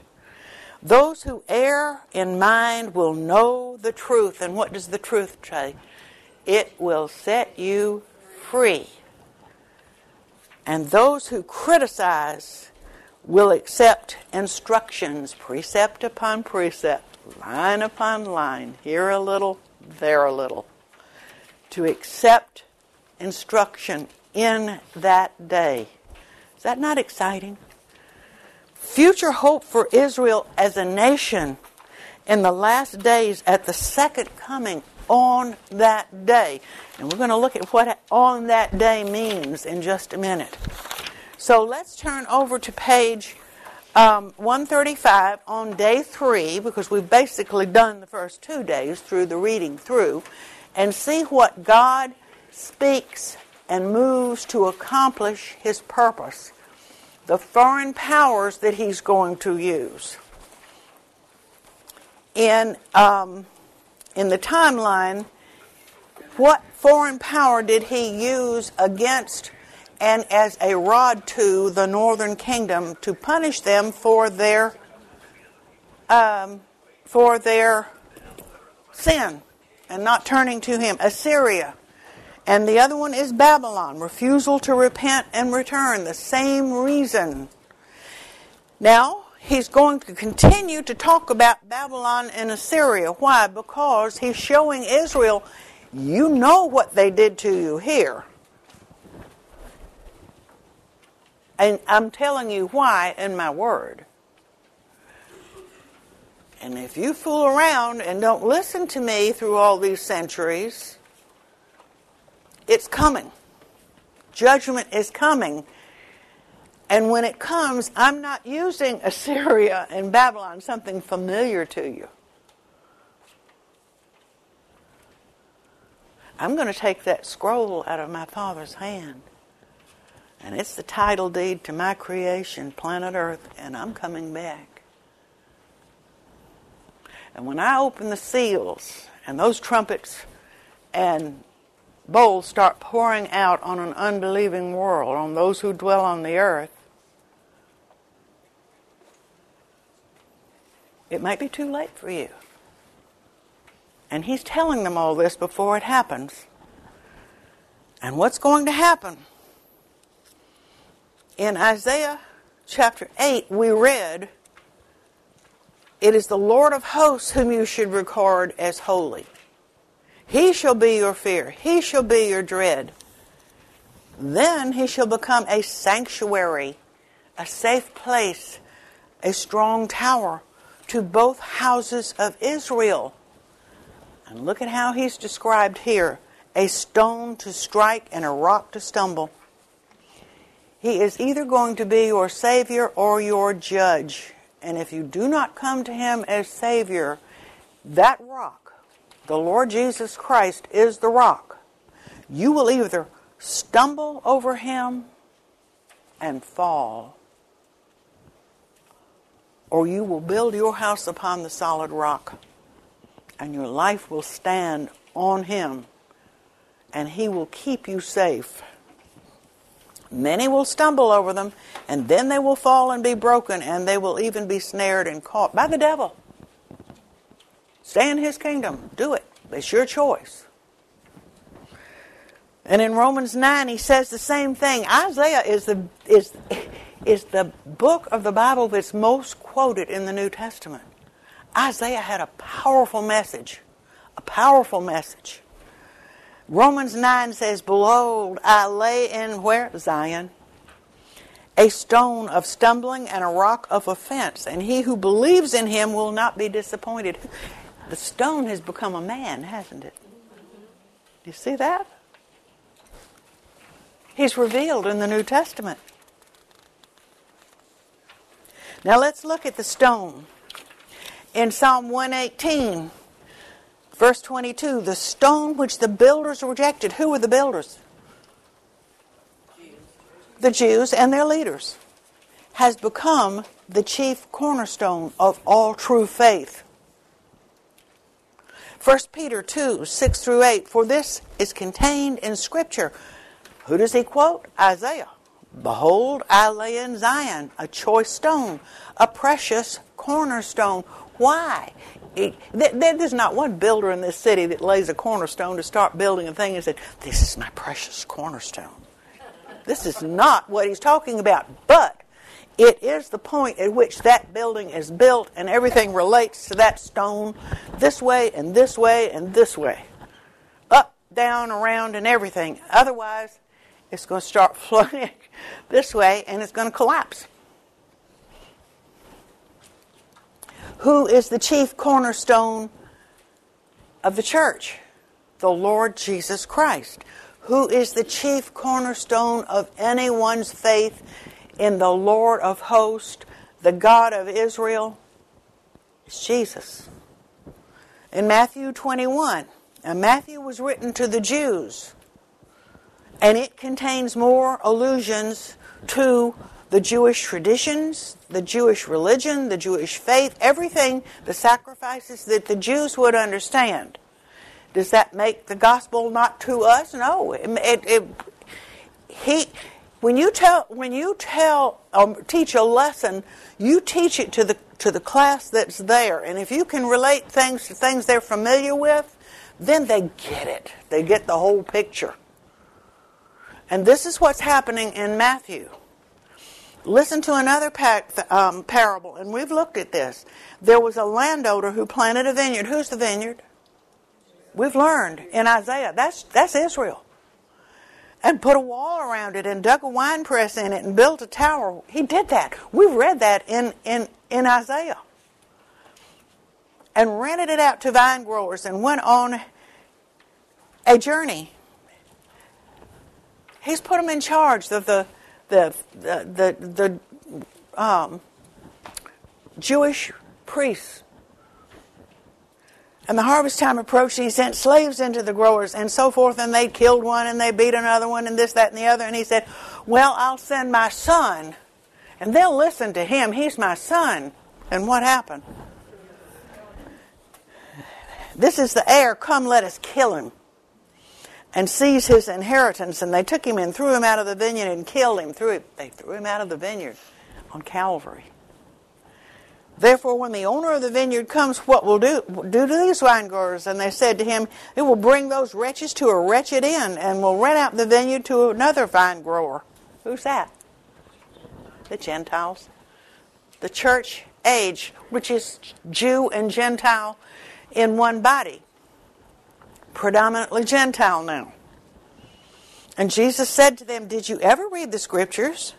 Those who err in mind will know the truth. And what does the truth say? It will set you free. And those who criticize will accept instructions, precept upon precept, line upon line, here a little, there a little, to accept instruction in that day. Is that not exciting? Future hope for Israel as a nation in the last days at the second coming on that day. And we're going to look at what on that day means in just a minute. So let's turn over to page 135 on day 3, because we've basically done the first 2 days through the reading through, and see what God speaks and moves to accomplish His purpose. The foreign powers that He's going to use. In the timeline, what foreign power did He use against and as a rod to the northern kingdom to punish them for their sin and not turning to Him? Assyria. And the other one is Babylon, refusal to repent and return, the same reason. Now, He's going to continue to talk about Babylon and Assyria. Why? Because He's showing Israel, you know what they did to you here. And I'm telling you why in my word. And if you fool around and don't listen to me through all these centuries, it's coming. Judgment is coming. And when it comes, I'm not using Assyria and Babylon, something familiar to you. I'm going to take that scroll out of my Father's hand. And it's the title deed to my creation, planet Earth, and I'm coming back. And when I open the seals, and those trumpets and bowls start pouring out on an unbelieving world, on those who dwell on the earth, it might be too late for you. And He's telling them all this before it happens. And what's going to happen? In Isaiah chapter 8, we read, it is the Lord of hosts whom you should regard as holy. He shall be your fear. He shall be your dread. Then He shall become a sanctuary, a safe place, a strong tower to both houses of Israel. And look at how He's described here. A stone to strike and a rock to stumble. He is either going to be your Savior or your judge. And if you do not come to Him as Savior, that rock, the Lord Jesus Christ, is the rock. You will either stumble over Him and fall, or you will build your house upon the solid rock, and your life will stand on Him, and He will keep you safe. Many will stumble over them, and then they will fall and be broken, and they will even be snared and caught by the devil. Stay in His kingdom. Do it. It's your choice. And in Romans 9, he says the same thing. Isaiah is the book of the Bible that's most quoted in the New Testament. Isaiah had a powerful message. A powerful message. Romans 9 says, behold, I lay in where? Zion. A stone of stumbling and a rock of offense. And he who believes in Him will not be disappointed. The stone has become a man, hasn't it? Do you see that? He's revealed in the New Testament. Now let's look at the stone. In Psalm 118, verse 22, the stone which the builders rejected. Who were the builders? The Jews and their leaders. Has become the chief cornerstone of all true faith. 1 Peter 2, 6 through 8, for this is contained in Scripture. Who does he quote? Isaiah. Behold, I lay in Zion a choice stone, a precious cornerstone. Why? There's not one builder in this city that lays a cornerstone to start building a thing and said, this is my precious cornerstone. This is not what he's talking about. But it is the point at which that building is built and everything relates to that stone this way and this way and this way. Up, down, around, and everything. Otherwise, it's going to start floating this way and it's going to collapse. Who is the chief cornerstone of the church? The Lord Jesus Christ. Who is the chief cornerstone of anyone's faith in the Lord of hosts, the God of Israel? It's Jesus. In Matthew 21, and Matthew was written to the Jews, and it contains more allusions to the Jewish traditions, the Jewish religion, the Jewish faith, everything, the sacrifices that the Jews would understand. Does that make the gospel not to us? No. When you teach a lesson, you teach it to the class that's there, and if you can relate things to things they're familiar with, then they get it. They get the whole picture. And this is what's happening in Matthew. Listen to another parable, and we've looked at this. There was a landowner who planted a vineyard. Who's the vineyard? We've learned in Isaiah. That's Israel. And put a wall around it and dug a wine press in it and built a tower. He did that. We've read that in Isaiah. And rented it out to vine growers and went on a journey. He's put them in charge of the Jewish priests. And the harvest time approached, and he sent slaves into the growers and so forth, and they killed one and they beat another one and this, that, and the other. And he said, well, I'll send my son, and they'll listen to him. He's my son. And what happened? This is the heir. Come, let us kill him and seize his inheritance. And they took him and threw him out of the vineyard and killed him. They threw him out of the vineyard on Calvary. Therefore, when the owner of the vineyard comes, what will do to these vinegrowers? And they said to him, it will bring those wretches to a wretched end, and will rent out the vineyard to another vine grower. Who's that? The Gentiles. The church age, which is Jew and Gentile in one body. Predominantly Gentile now. And Jesus said to them, did you ever read the Scriptures?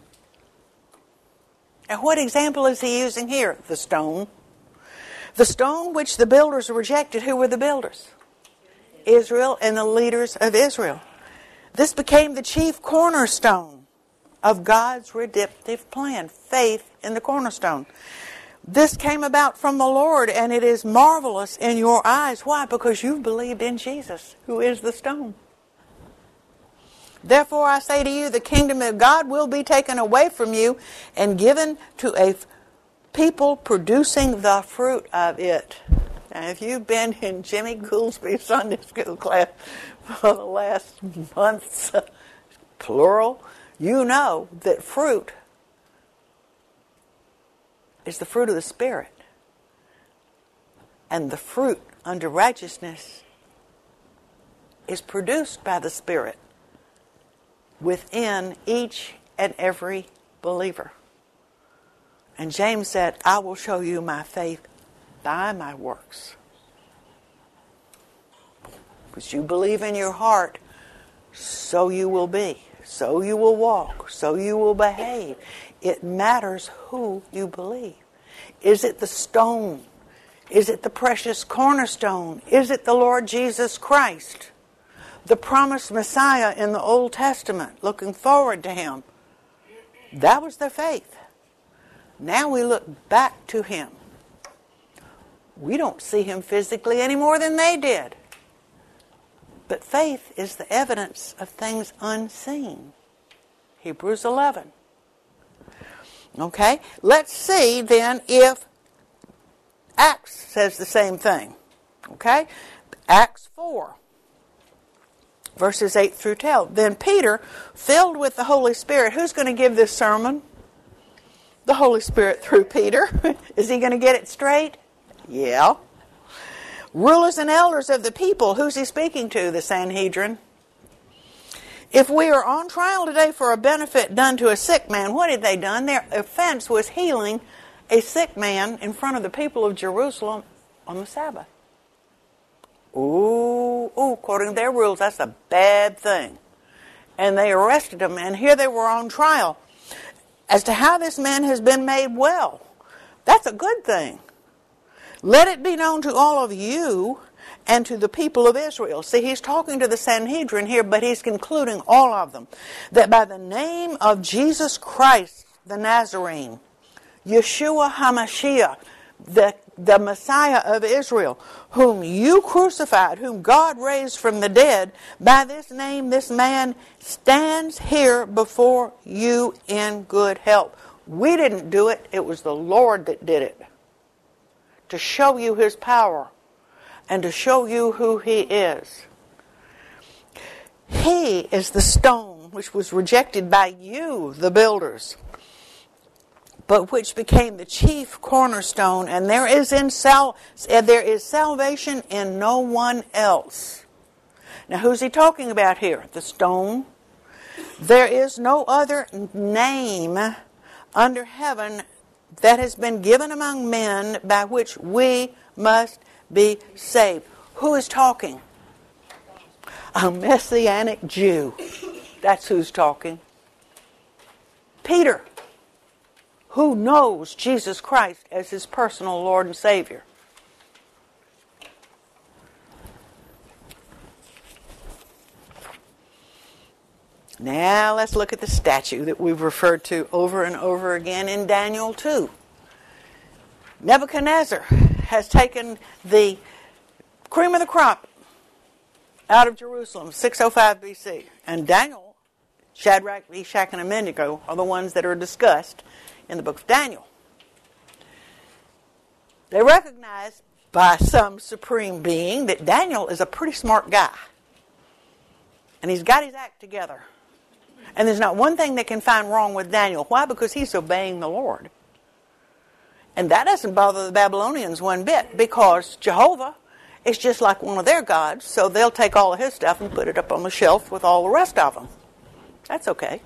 And what example is he using here? The stone. The stone which the builders rejected. Who were the builders? Israel and the leaders of Israel. This became the chief cornerstone of God's redemptive plan. Faith in the cornerstone. This came about from the Lord, and it is marvelous in your eyes. Why? Because you've believed in Jesus, who is the stone. Therefore, I say to you, the kingdom of God will be taken away from you and given to a people producing the fruit of it. Now, if you've been in Jimmy Goolsby's Sunday school class for the last months, plural, you know that fruit is the fruit of the Spirit. And the fruit unto righteousness is produced by the Spirit within each and every believer. And James said, I will show you my faith by my works. Because you believe in your heart, so you will be. So you will walk. So you will behave. It matters who you believe. Is it the stone? Is it the precious cornerstone? Is it the Lord Jesus Christ? The promised Messiah in the Old Testament, looking forward to Him. That was their faith. Now we look back to Him. We don't see Him physically any more than they did. But faith is the evidence of things unseen. Hebrews 11. Okay, let's see then if Acts says the same thing. Okay, Acts 4. Verses 8 through 12. Then Peter, filled with the Holy Spirit, who's going to give this sermon? The Holy Spirit through Peter. Is he going to get it straight? Yeah. Rulers and elders of the people. Who's he speaking to? The Sanhedrin. If we are on trial today for a benefit done to a sick man, what had they done? Their offense was healing a sick man in front of the people of Jerusalem on the Sabbath. Ooh, according to their rules, that's a bad thing. And they arrested him, and here they were on trial as to how this man has been made well. That's a good thing. Let it be known to all of you and to the people of Israel. See, he's talking to the Sanhedrin here, but he's concluding all of them, that by the name of Jesus Christ, the Nazarene, Yeshua HaMashiach, the Messiah of Israel, whom you crucified, whom God raised from the dead, by this name this man stands here before you in good health. We didn't do it. It was the Lord that did it. To show you His power and to show you who He is. He is the stone which was rejected by you, the builders, but which became the chief cornerstone, and there is salvation in no one else. Now, who's he talking about here? The stone. There is no other name under heaven that has been given among men by which we must be saved. Who is talking? A Messianic Jew. That's who's talking. Peter, who knows Jesus Christ as his personal Lord and Savior. Now let's look at the statue that we've referred to over and over again in Daniel 2. Nebuchadnezzar has taken the cream of the crop out of Jerusalem, 605 BC. And Daniel, Shadrach, Meshach, and Abednego are the ones that are discussed in the book of Daniel. They recognize by some supreme being that Daniel is a pretty smart guy. And he's got his act together. And there's not one thing they can find wrong with Daniel. Why? Because he's obeying the Lord. And that doesn't bother the Babylonians one bit, because Jehovah is just like one of their gods, so they'll take all of his stuff and put it up on the shelf with all the rest of them. That's okay.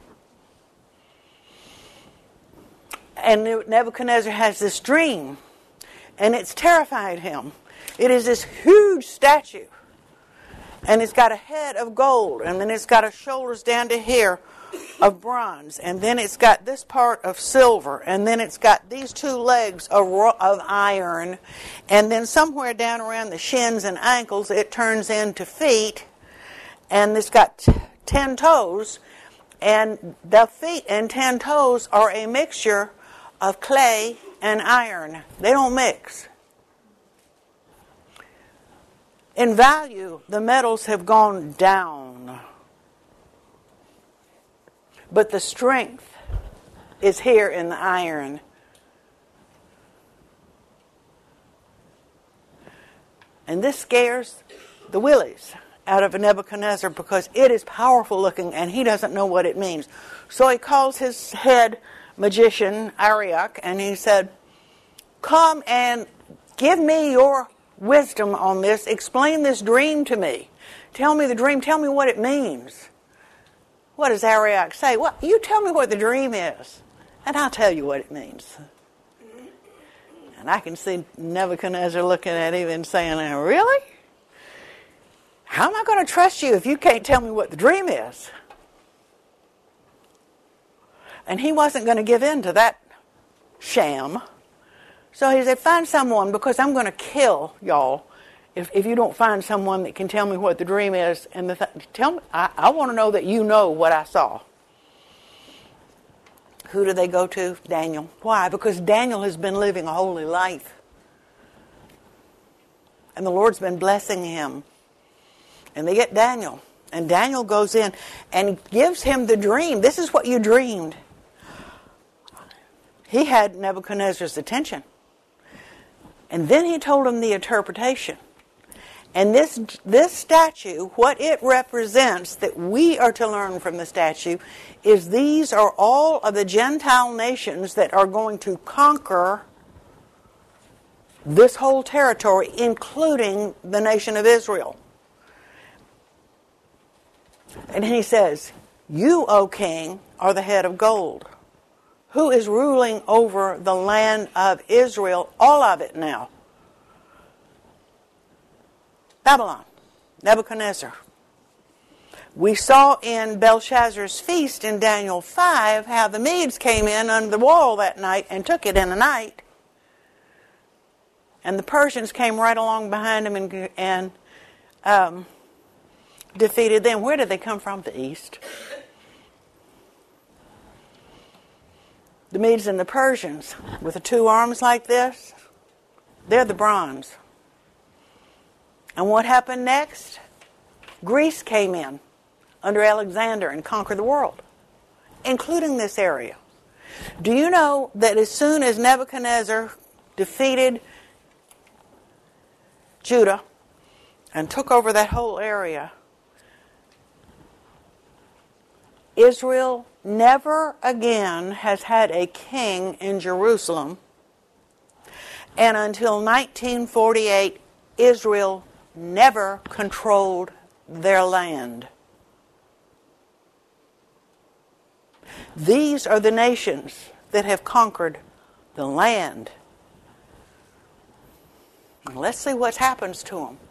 And Nebuchadnezzar has this dream, and it's terrified him. It is this huge statue, and it's got a head of gold, and then it's got a shoulders down to here of bronze, and then it's got this part of silver, and then it's got these two legs of iron, and then somewhere down around the shins and ankles it turns into feet, and it's got 10 toes, and the feet and 10 toes are a mixture of clay and iron. They don't mix. In value, the metals have gone down. But the strength is here in the iron. And this scares the willies out of Nebuchadnezzar because it is powerful looking and he doesn't know what it means. So he calls his head magician, Arioch, and he said, "Come and give me your wisdom on this. Explain this dream to me. Tell me the dream. Tell me what it means." What does Arioch say? Well, you tell me what the dream is, and I'll tell you what it means. And I can see Nebuchadnezzar looking at him and saying, "Really? How am I going to trust you if you can't tell me what the dream is?" And he wasn't going to give in to that sham. So he said, "Find someone, because I'm going to kill y'all if you don't find someone that can tell me what the dream is. And tell me, I want to know that you know what I saw." Who do they go to? Daniel. Why? Because Daniel has been living a holy life. And the Lord's been blessing him. And they get Daniel. And Daniel goes in and gives him the dream. This is what you dreamed. He had Nebuchadnezzar's attention. And then he told him the interpretation. And this statue, what it represents that we are to learn from the statue is these are all of the Gentile nations that are going to conquer this whole territory, including the nation of Israel. And he says, you, O king, are the head of gold. Who is ruling over the land of Israel, all of it now? Babylon, Nebuchadnezzar. We saw in Belshazzar's feast in Daniel 5 how the Medes came in under the wall that night and took it in the night. And the Persians came right along behind them and defeated them. Where did they come from? The east. The Medes and the Persians, with the two arms like this, they're the bronze. And what happened next? Greece came in under Alexander and conquered the world, including this area. Do you know that as soon as Nebuchadnezzar defeated Judah and took over that whole area, Israel never again has had a king in Jerusalem, and until 1948, Israel never controlled their land. These are the nations that have conquered the land. Let's see what happens to them.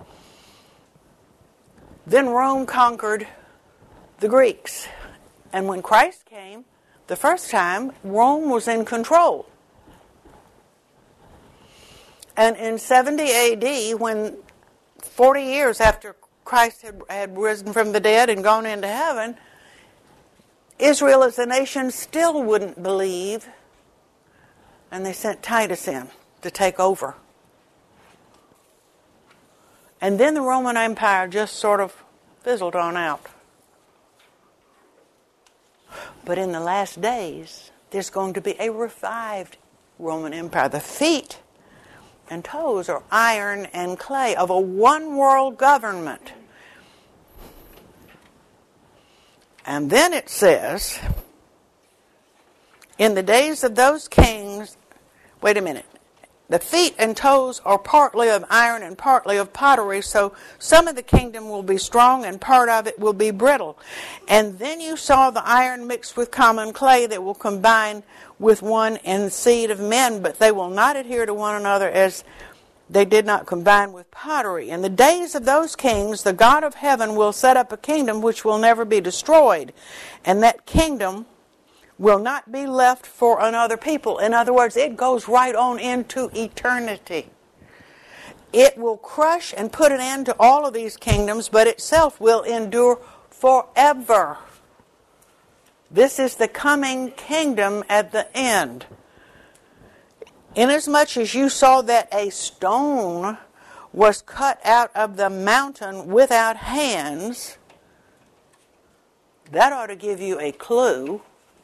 Then Rome conquered the Greeks. And when Christ came, the first time, Rome was in control. And in 70 A.D., when 40 years after Christ had risen from the dead and gone into heaven, Israel as a nation still wouldn't believe, and they sent Titus in to take over. And then the Roman Empire just sort of fizzled on out. But in the last days, there's going to be a revived Roman Empire. The feet and toes are iron and clay of a one-world government. And then it says, in the days of those kings, wait a minute, the feet and toes are partly of iron and partly of pottery, so some of the kingdom will be strong and part of it will be brittle. And then you saw the iron mixed with common clay that will combine with one in the seed of men, but they will not adhere to one another as they did not combine with pottery. In the days of those kings, the God of heaven will set up a kingdom which will never be destroyed, and that kingdom will not be left for another people. In other words, it goes right on into eternity. It will crush and put an end to all of these kingdoms, but itself will endure forever. This is the coming kingdom at the end. Inasmuch as you saw that a stone was cut out of the mountain without hands, that ought to give you a clue.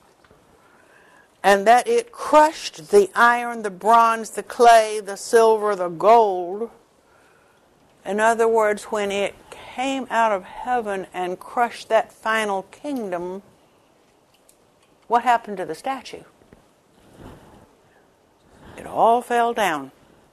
And that it crushed the iron, the bronze, the clay, the silver, the gold. In other words, when it came out of heaven and crushed that final kingdom, what happened to the statue? It all fell down.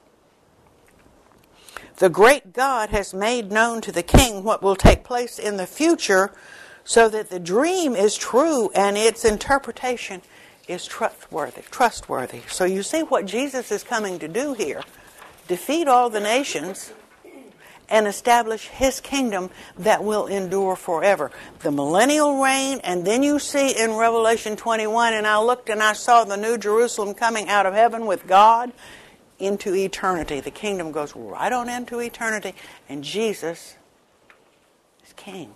The great God has made known to the king what will take place in the future, so that the dream is true and its interpretation is trustworthy. So you see what Jesus is coming to do here. Defeat all the nations and establish His kingdom that will endure forever. The millennial reign, and then you see in Revelation 21, and I looked and I saw the new Jerusalem coming out of heaven with God into eternity. The kingdom goes right on into eternity, and Jesus is king.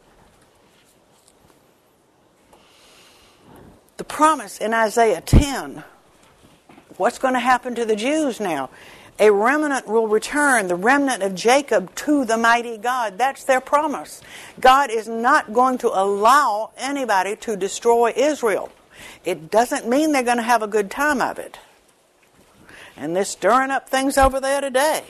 The promise in Isaiah 10, what's going to happen to the Jews now? A remnant will return, the remnant of Jacob, to the mighty God. That's their promise. God is not going to allow anybody to destroy Israel. It doesn't mean they're going to have a good time of it. And they're stirring up things over there today.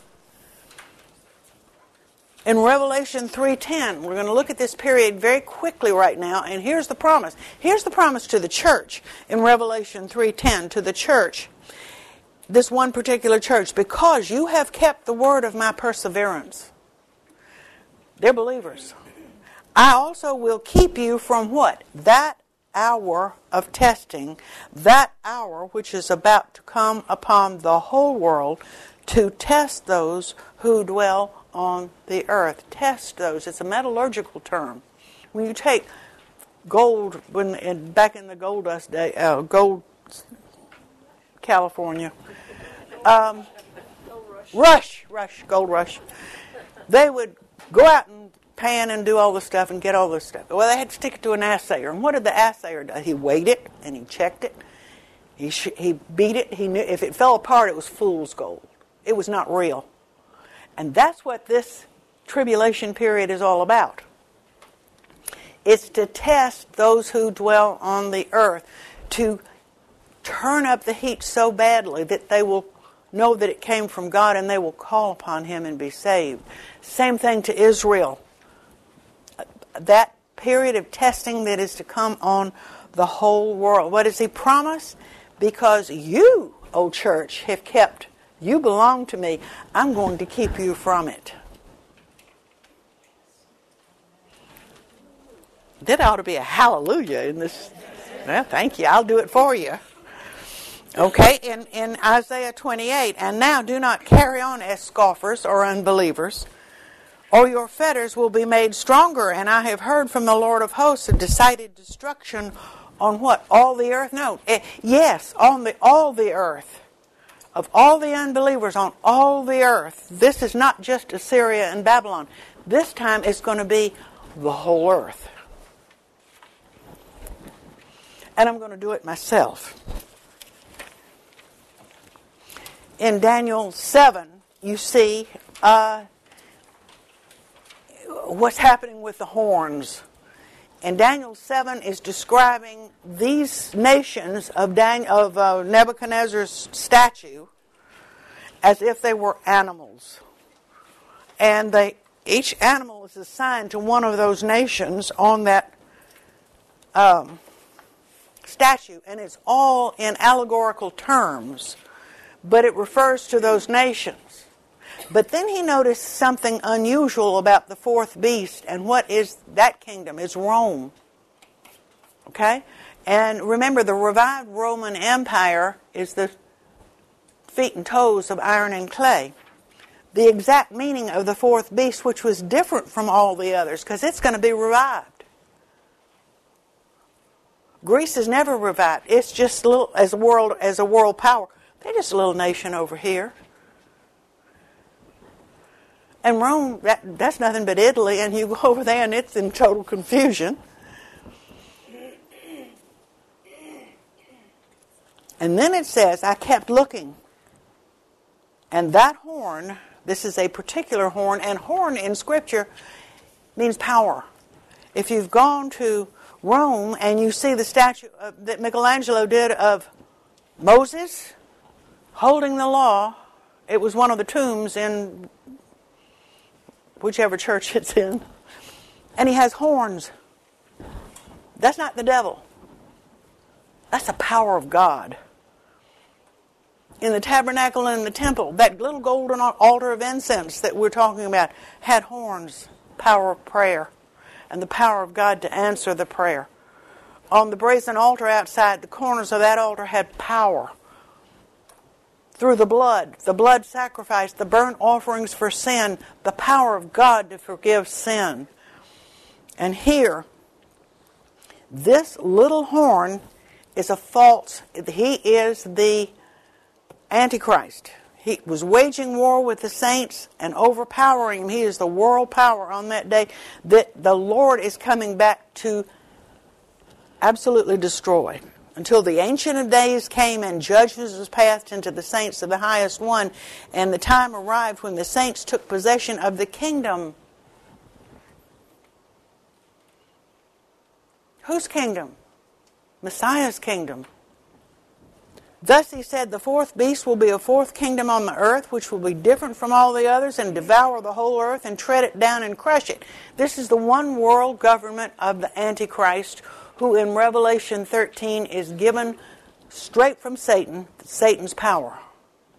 In Revelation 3:10, we're going to look at this period very quickly right now, and here's the promise. Here's the promise to the church in Revelation 3:10 to the church. this one particular church, because you have kept the word of my perseverance. They're believers. I also will keep you from what? That hour of testing, that hour which is about to come upon the whole world to test those who dwell on the earth. Test those. It's a metallurgical term. When you take gold, back in the gold dust day, gold, California, gold rush. They would go out and pan and do all the stuff and get all this stuff. Well, they had to stick it to an assayer. And what did the assayer do? He weighed it and he checked it. He beat it. He knew if it fell apart, it was fool's gold. It was not real. And that's what this tribulation period is all about. It's to test those who dwell on the earth, to turn up the heat so badly that they will know that it came from God and they will call upon Him and be saved. Same thing to Israel. That period of testing that is to come on the whole world. What does He promise? Because you, O church, have kept, you belong to me, I'm going to keep you from it. That ought to be a hallelujah in this. Well, thank you. I'll do it for you. Okay, in Isaiah 28, and now do not carry on as scoffers or unbelievers, or your fetters will be made stronger. And I have heard from the Lord of hosts a decided destruction on what? All the earth? No. Yes, on all the earth. Of all the unbelievers on all the earth. This is not just Assyria and Babylon. This time it's going to be the whole earth. And I'm going to do it myself. In Daniel 7, you see what's happening with the horns. And Daniel 7 is describing these nations of Nebuchadnezzar's statue as if they were animals. And each animal is assigned to one of those nations on that statue. And it's all in allegorical terms, but it refers to those nations. But then he noticed something unusual about the fourth beast, and what is that kingdom? It's Rome. Okay? And remember, the revived Roman Empire is the feet and toes of iron and clay. The exact meaning of the fourth beast, which was different from all the others, because it's going to be revived. Greece is never revived. It's just little, as a world power. They're just a little nation over here. And Rome, that's nothing but Italy, and you go over there and it's in total confusion. And then it says, I kept looking. And that horn, this is a particular horn, and horn in Scripture means power. If you've gone to Rome and you see the statue that Michelangelo did of Moses holding the law, it was one of the tombs in whichever church it's in. And he has horns. That's not the devil. That's the power of God. In the tabernacle and in the temple, that little golden altar of incense that we're talking about had horns, power of prayer, and the power of God to answer the prayer. On the brazen altar outside, the corners of that altar had power. Through the blood sacrifice, the burnt offerings for sin, the power of God to forgive sin. And here, this little horn is a false, he is the Antichrist. He was waging war with the saints and overpowering them. He is the world power on that day that the Lord is coming back to absolutely destroy. Until the Ancient of Days came and judgment was passed into the saints of the highest one, and the time arrived when the saints took possession of the kingdom. Whose kingdom? Messiah's kingdom. Thus he said, the fourth beast will be a fourth kingdom on the earth, which will be different from all the others, and devour the whole earth, and tread it down and crush it. This is the one world government of the Antichrist, who in Revelation 13 is given straight from Satan, Satan's power.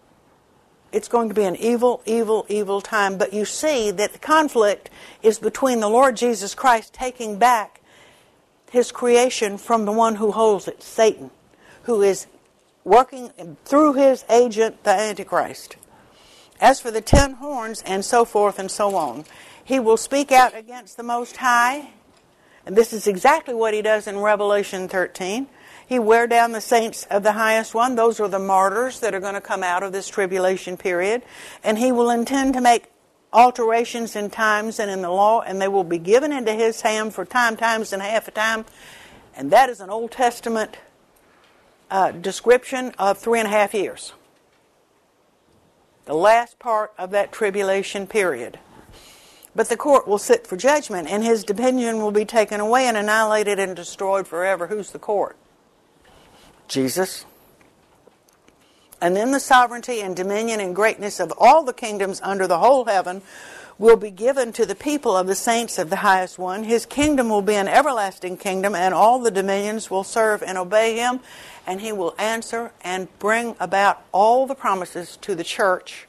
It's going to be an evil, evil, evil time. But you see that the conflict is between the Lord Jesus Christ taking back His creation from the one who holds it, Satan, who is working through his agent, the Antichrist. As for the 10 horns and so forth and so on, he will speak out against the Most High. And this is exactly what he does in Revelation 13. He wear down the saints of the highest one. Those are the martyrs that are going to come out of this tribulation period. And he will intend to make alterations in times and in the law, and they will be given into his hand for time, times, and half a time. And that is an Old Testament description of 3.5 years. The last part of that tribulation period. But the court will sit for judgment, and his dominion will be taken away and annihilated and destroyed forever. Who's the court? Jesus. And then the sovereignty and dominion and greatness of all the kingdoms under the whole heaven will be given to the people of the saints of the highest one. His kingdom will be an everlasting kingdom, and all the dominions will serve and obey him, and he will answer and bring about all the promises to the church,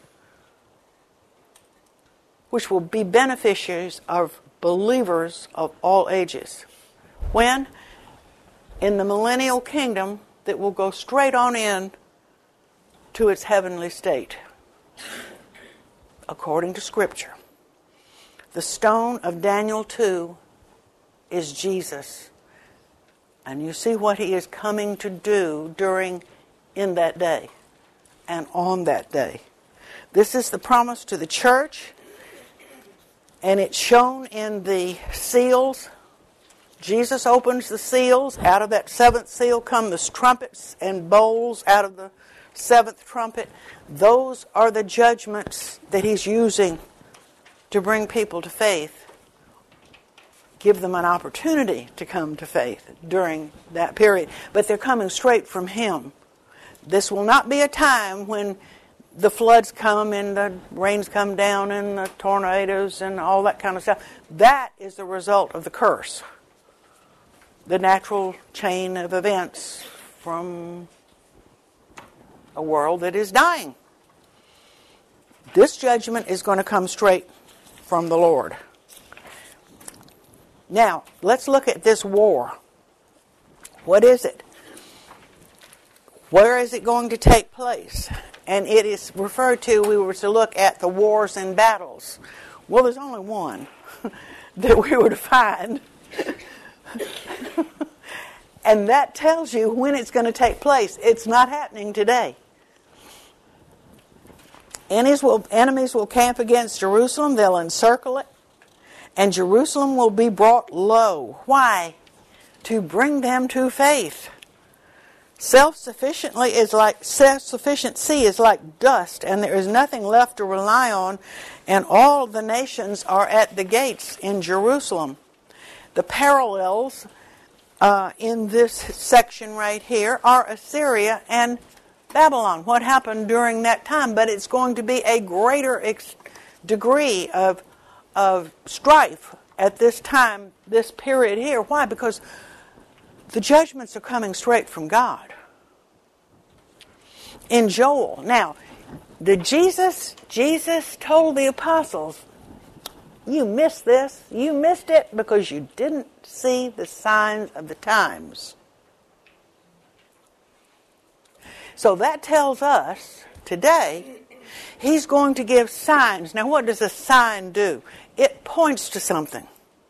which will be beneficiaries of believers of all ages. When? In the millennial kingdom that will go straight on in to its heavenly state, according to Scripture. The stone of Daniel 2 is Jesus. And you see what he is coming to do in that day and on that day. This is the promise to the church, and it's shown in the seals. Jesus opens the seals. Out of that 7th seal come the trumpets and bowls out of the 7th trumpet. Those are the judgments that he's using to bring people to faith. Give them an opportunity to come to faith during that period. But they're coming straight from him. This will not be a time when the floods come and the rains come down and the tornadoes and all that kind of stuff. That is the result of the curse. The natural chain of events from a world that is dying. This judgment is going to come straight from the Lord. Now, let's look at this war. What is it? Where is it going to take place? And it is referred to, we were to look at the wars and battles. Well, there's only one that we were to find. And that tells you when it's going to take place. It's not happening today. Enemies will camp against Jerusalem. They'll encircle it. And Jerusalem will be brought low. Why? To bring them to faith. Self-sufficiency is like dust, and there is nothing left to rely on, and all the nations are at the gates in Jerusalem. The parallels in this section right here are Assyria and Babylon. What happened during that time? But it's going to be a greater degree of strife at this time, this period here. Why? Because the judgments are coming straight from God. In Joel. Now, Jesus told the apostles, you missed this. You missed it because you didn't see the signs of the times. So that tells us today he's going to give signs. Now, what does a sign do? It points to something.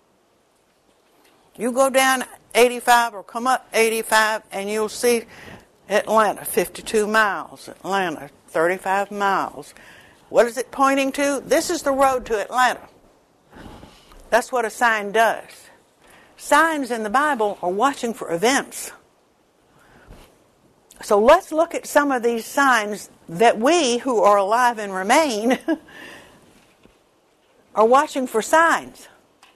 You go down 85 or come up 85 and you'll see Atlanta, 52 miles. Atlanta, 35 miles. What is it pointing to? This is the road to Atlanta. That's what a sign does. Signs in the Bible are watching for events. So let's look at some of these signs that we who are alive and remain are watching for signs.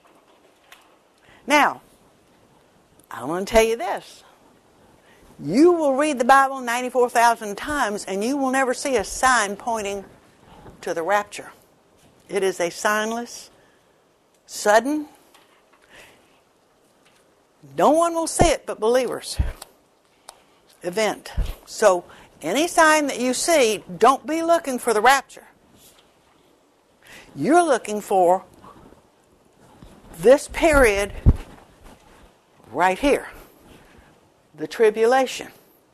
Now, I want to tell you this. You will read the Bible 94,000 times and you will never see a sign pointing to the rapture. It is a signless, sudden, no one will see it but believers event. So Any sign that you see, don't be looking for the rapture. You're looking for this period right here, the tribulation.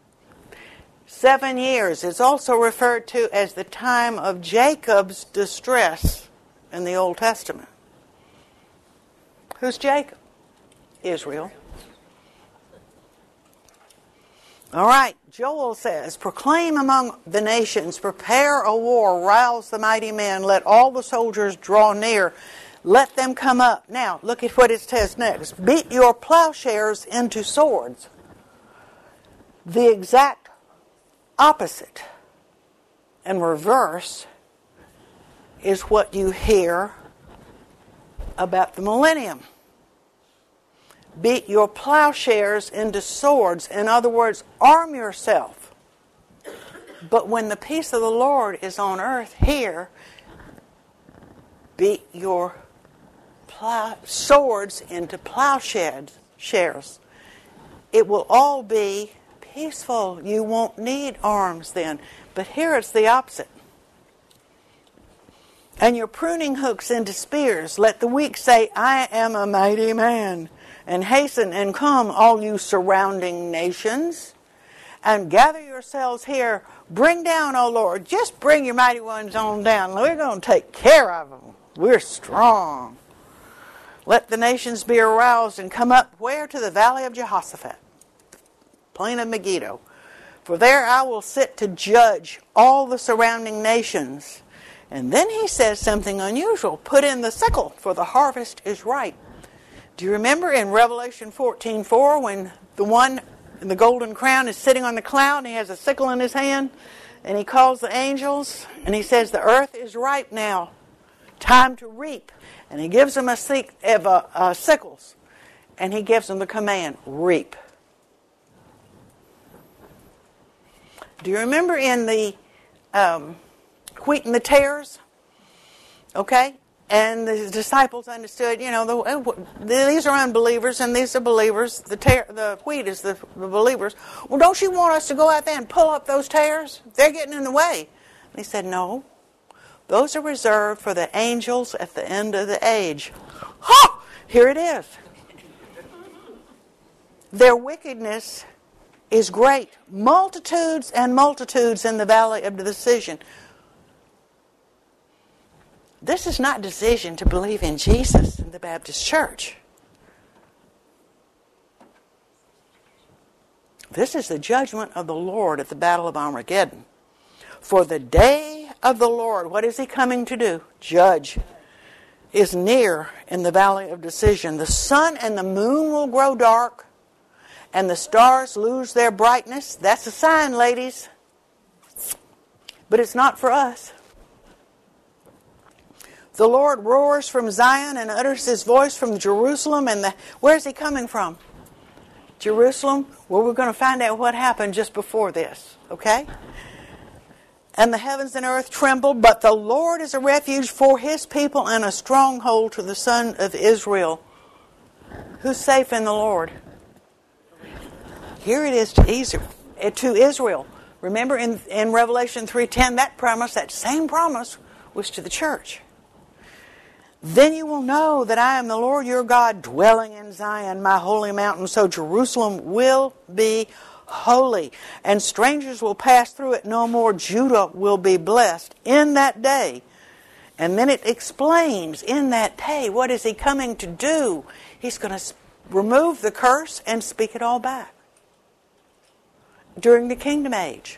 7 years is also referred to as the time of Jacob's distress in the Old Testament. Who's Jacob? Israel. All right, Joel says, proclaim among the nations, prepare a war, rouse the mighty men, let all the soldiers draw near, let them come up. Now, look at what it says next. Beat your plowshares into swords. The exact opposite and reverse is what you hear about the millennium. Beat your plowshares into swords. In other words, arm yourself. But when the peace of the Lord is on earth here, beat your swords into plowshares. It will all be peaceful. You won't need arms then. But here it's the opposite. And your pruning hooks into spears. Let the weak say, I am a mighty man. And hasten and come, all you surrounding nations, and gather yourselves here. Bring down, O Lord. Just bring your mighty ones on down. We're going to take care of them. We're strong. Let the nations be aroused and come up where? To the valley of Jehoshaphat, plain of Megiddo. For there I will sit to judge all the surrounding nations. And then he says something unusual. Put in the sickle, for the harvest is ripe. Do you remember in Revelation 14:4 when the one in the golden crown is sitting on the cloud and he has a sickle in his hand and he calls the angels and he says the earth is ripe now, time to reap. And he gives them sickles and he gives them the command, reap. Do you remember in the wheat and the tares? Okay? And the disciples understood, these are unbelievers and these are believers. The wheat is the believers. Well, don't you want us to go out there and pull up those tares? They're getting in the way. And he said, no. Those are reserved for the angels at the end of the age. Ha! Here it is. Their wickedness is great. Multitudes and multitudes in the valley of the decision. This is not decision to believe in Jesus in the Baptist church. This is the judgment of the Lord at the battle of Armageddon. For the day of the Lord, what is he coming to do? Judge. Is near in the valley of decision. The sun and the moon will grow dark, and the stars lose their brightness. That's a sign, ladies. But it's not for us. The Lord roars from Zion and utters his voice from Jerusalem. And where's he coming from? Jerusalem. Well, we're going to find out what happened just before this. Okay? And the heavens and earth tremble, but the Lord is a refuge for his people and a stronghold to the son of Israel. Who's safe in the Lord? Here it is to Israel. Remember in Revelation 3:10, that same promise was to the church. Then you will know that I am the Lord your God, dwelling in Zion, my holy mountain. So Jerusalem will be holy, and strangers will pass through it no more. Judah will be blessed in that day. And then it explains in that day, what is he coming to do? He's going to remove the curse and speak it all back during the kingdom age.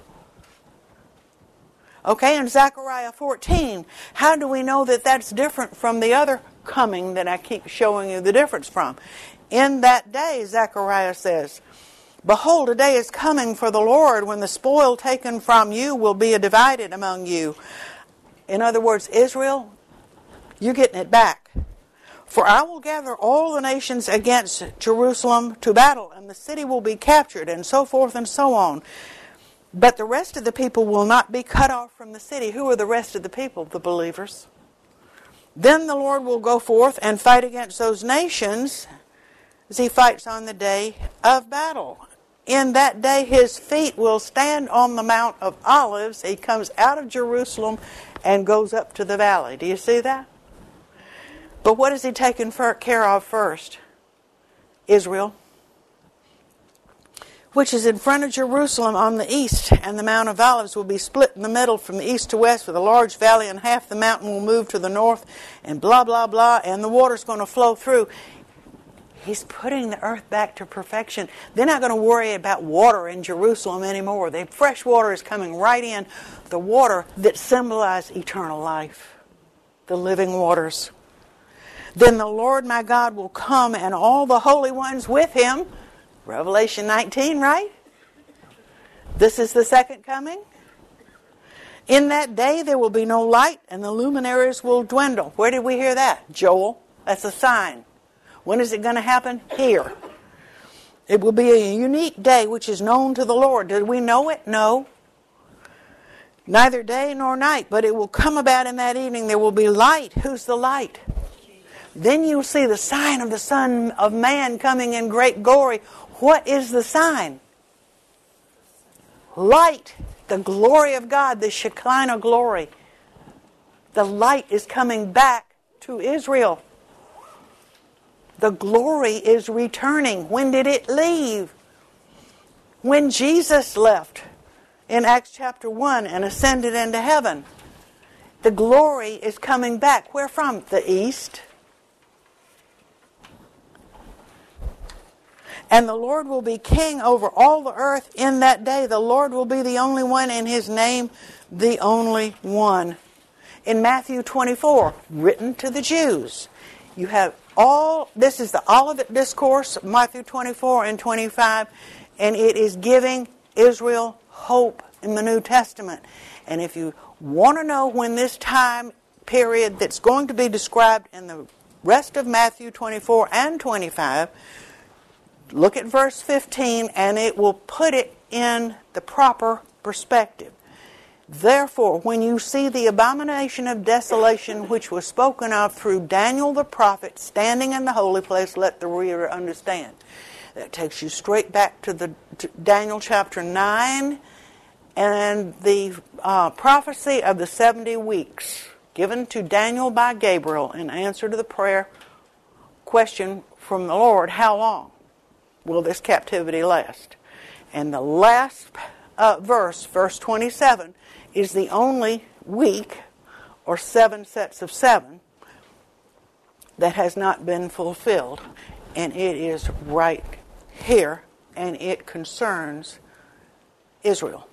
Okay, in Zechariah 14, how do we know that that's different from the other coming that I keep showing you the difference from? In that day, Zechariah says, behold, a day is coming for the Lord when the spoil taken from you will be divided among you. In other words, Israel, you're getting it back. For I will gather all the nations against Jerusalem to battle, and the city will be captured, and so forth and so on. But the rest of the people will not be cut off from the city. Who are the rest of the people? The believers. Then the Lord will go forth and fight against those nations as he fights on the day of battle. In that day his feet will stand on the Mount of Olives. He comes out of Jerusalem and goes up to the valley. Do you see that? But what is he taking care of first? Israel, which is in front of Jerusalem on the east, and the Mount of Olives will be split in the middle from the east to west with a large valley, and half the mountain will move to the north, and blah, blah, blah, and the water's going to flow through. He's putting the earth back to perfection. They're not going to worry about water in Jerusalem anymore. The fresh water is coming right in, the water that symbolizes eternal life, the living waters. Then the Lord my God will come, and all the holy ones with him. Revelation 19, right? This is the second coming. In that day there will be no light, and the luminaries will dwindle. Where did we hear that? Joel. That's a sign. When is it going to happen? Here. It will be a unique day which is known to the Lord. Did we know it? No. Neither day nor night, but it will come about in that evening. There will be light. Who's the light? Then you will see the sign of the Son of Man coming in great glory. What is the sign? Light. The glory of God, the Shekinah glory. The light is coming back to Israel. The glory is returning. When did it leave? When Jesus left in Acts chapter 1 and ascended into heaven. The glory is coming back. Where from? The east. And the Lord will be king over all the earth in that day. The Lord will be the only one, in his name, the only one. In Matthew 24, written to the Jews, you have this is the Olivet Discourse, Matthew 24 and 25, and it is giving Israel hope in the New Testament. And if you want to know when this time period that's going to be described in the rest of Matthew 24 and 25, look at verse 15, and it will put it in the proper perspective. Therefore, when you see the abomination of desolation which was spoken of through Daniel the prophet standing in the holy place, let the reader understand. That takes you straight back to Daniel chapter 9 and the prophecy of the 70 weeks given to Daniel by Gabriel in answer to the prayer question from the Lord, how long will this captivity last? And the last verse 27, is the only week, or 7 sets of 7, that has not been fulfilled. And it is right here, and it concerns Israel.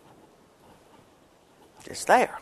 It's there.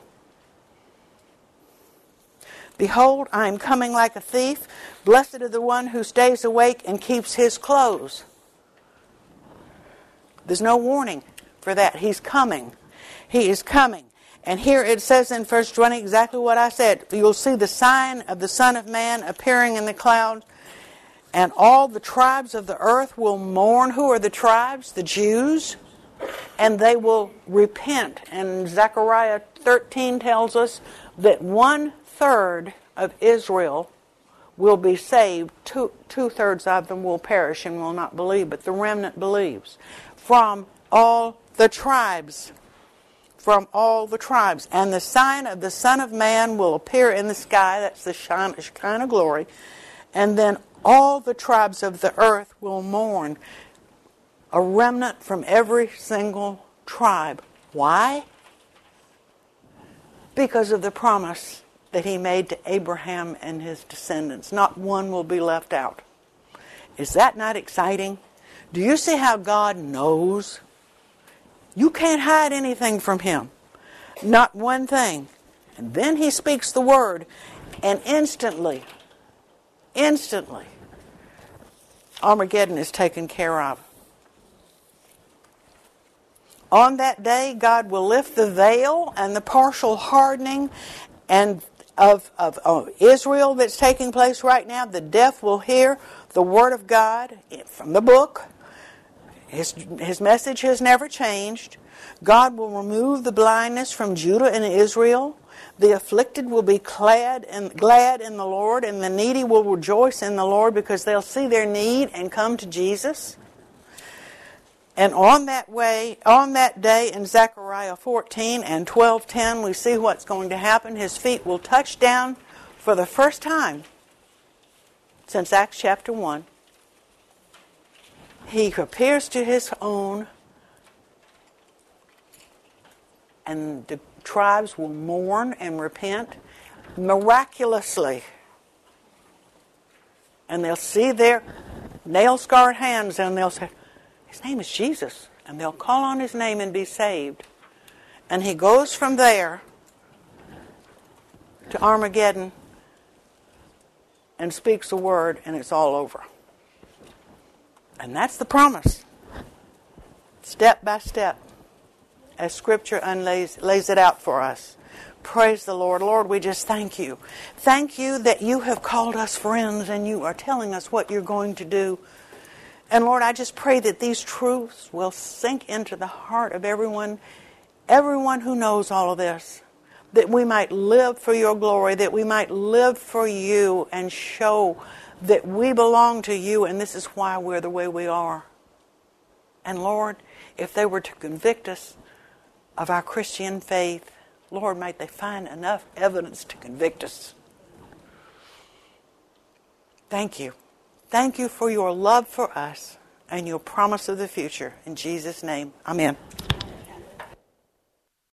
Behold, I am coming like a thief. Blessed is the one who stays awake and keeps his clothes. There's no warning for that. He's coming. He is coming. And here it says in verse 20 exactly what I said. You'll see the sign of the Son of Man appearing in the clouds, and all the tribes of the earth will mourn. Who are the tribes? The Jews. And they will repent. And Zechariah 13 tells us that 1/3 of Israel will be saved. Two-thirds of them will perish and will not believe, but the remnant believes. From all the tribes. From all the tribes. And the sign of the Son of Man will appear in the sky. That's the Shekinah glory. And then all the tribes of the earth will mourn. A remnant from every single tribe. Why? Because of the promise that he made to Abraham and his descendants. Not one will be left out. Is that not exciting? Do you see how God knows? You can't hide anything from him. Not one thing. And then he speaks the word, and instantly, Armageddon is taken care of. On that day, God will lift the veil and the partial hardening and of Israel that's taking place right now. The deaf will hear the word of God from the book. His message has never changed. God will remove the blindness from Judah and Israel. The afflicted will be glad in the Lord, and the needy will rejoice in the Lord because they'll see their need and come to Jesus. And on that day in Zechariah 14 and 12:10, we see what's going to happen. His feet will touch down for the first time since Acts chapter 1. He appears to his own, and the tribes will mourn and repent miraculously. And they'll see their nail-scarred hands, and they'll say, his name is Jesus. And they'll call on his name and be saved. And he goes from there to Armageddon and speaks a word, and it's all over. And that's the promise. Step by step, as Scripture lays it out for us. Praise the Lord. Lord, we just thank you. Thank you that you have called us friends and you are telling us what you're going to do. And Lord, I just pray that these truths will sink into the heart of everyone who knows all of this, that we might live for your glory, that we might live for you and show that we belong to you and this is why we're the way we are. And Lord, if they were to convict us of our Christian faith, Lord, might they find enough evidence to convict us. Thank you. Thank you for your love for us and your promise of the future. In Jesus' name, amen.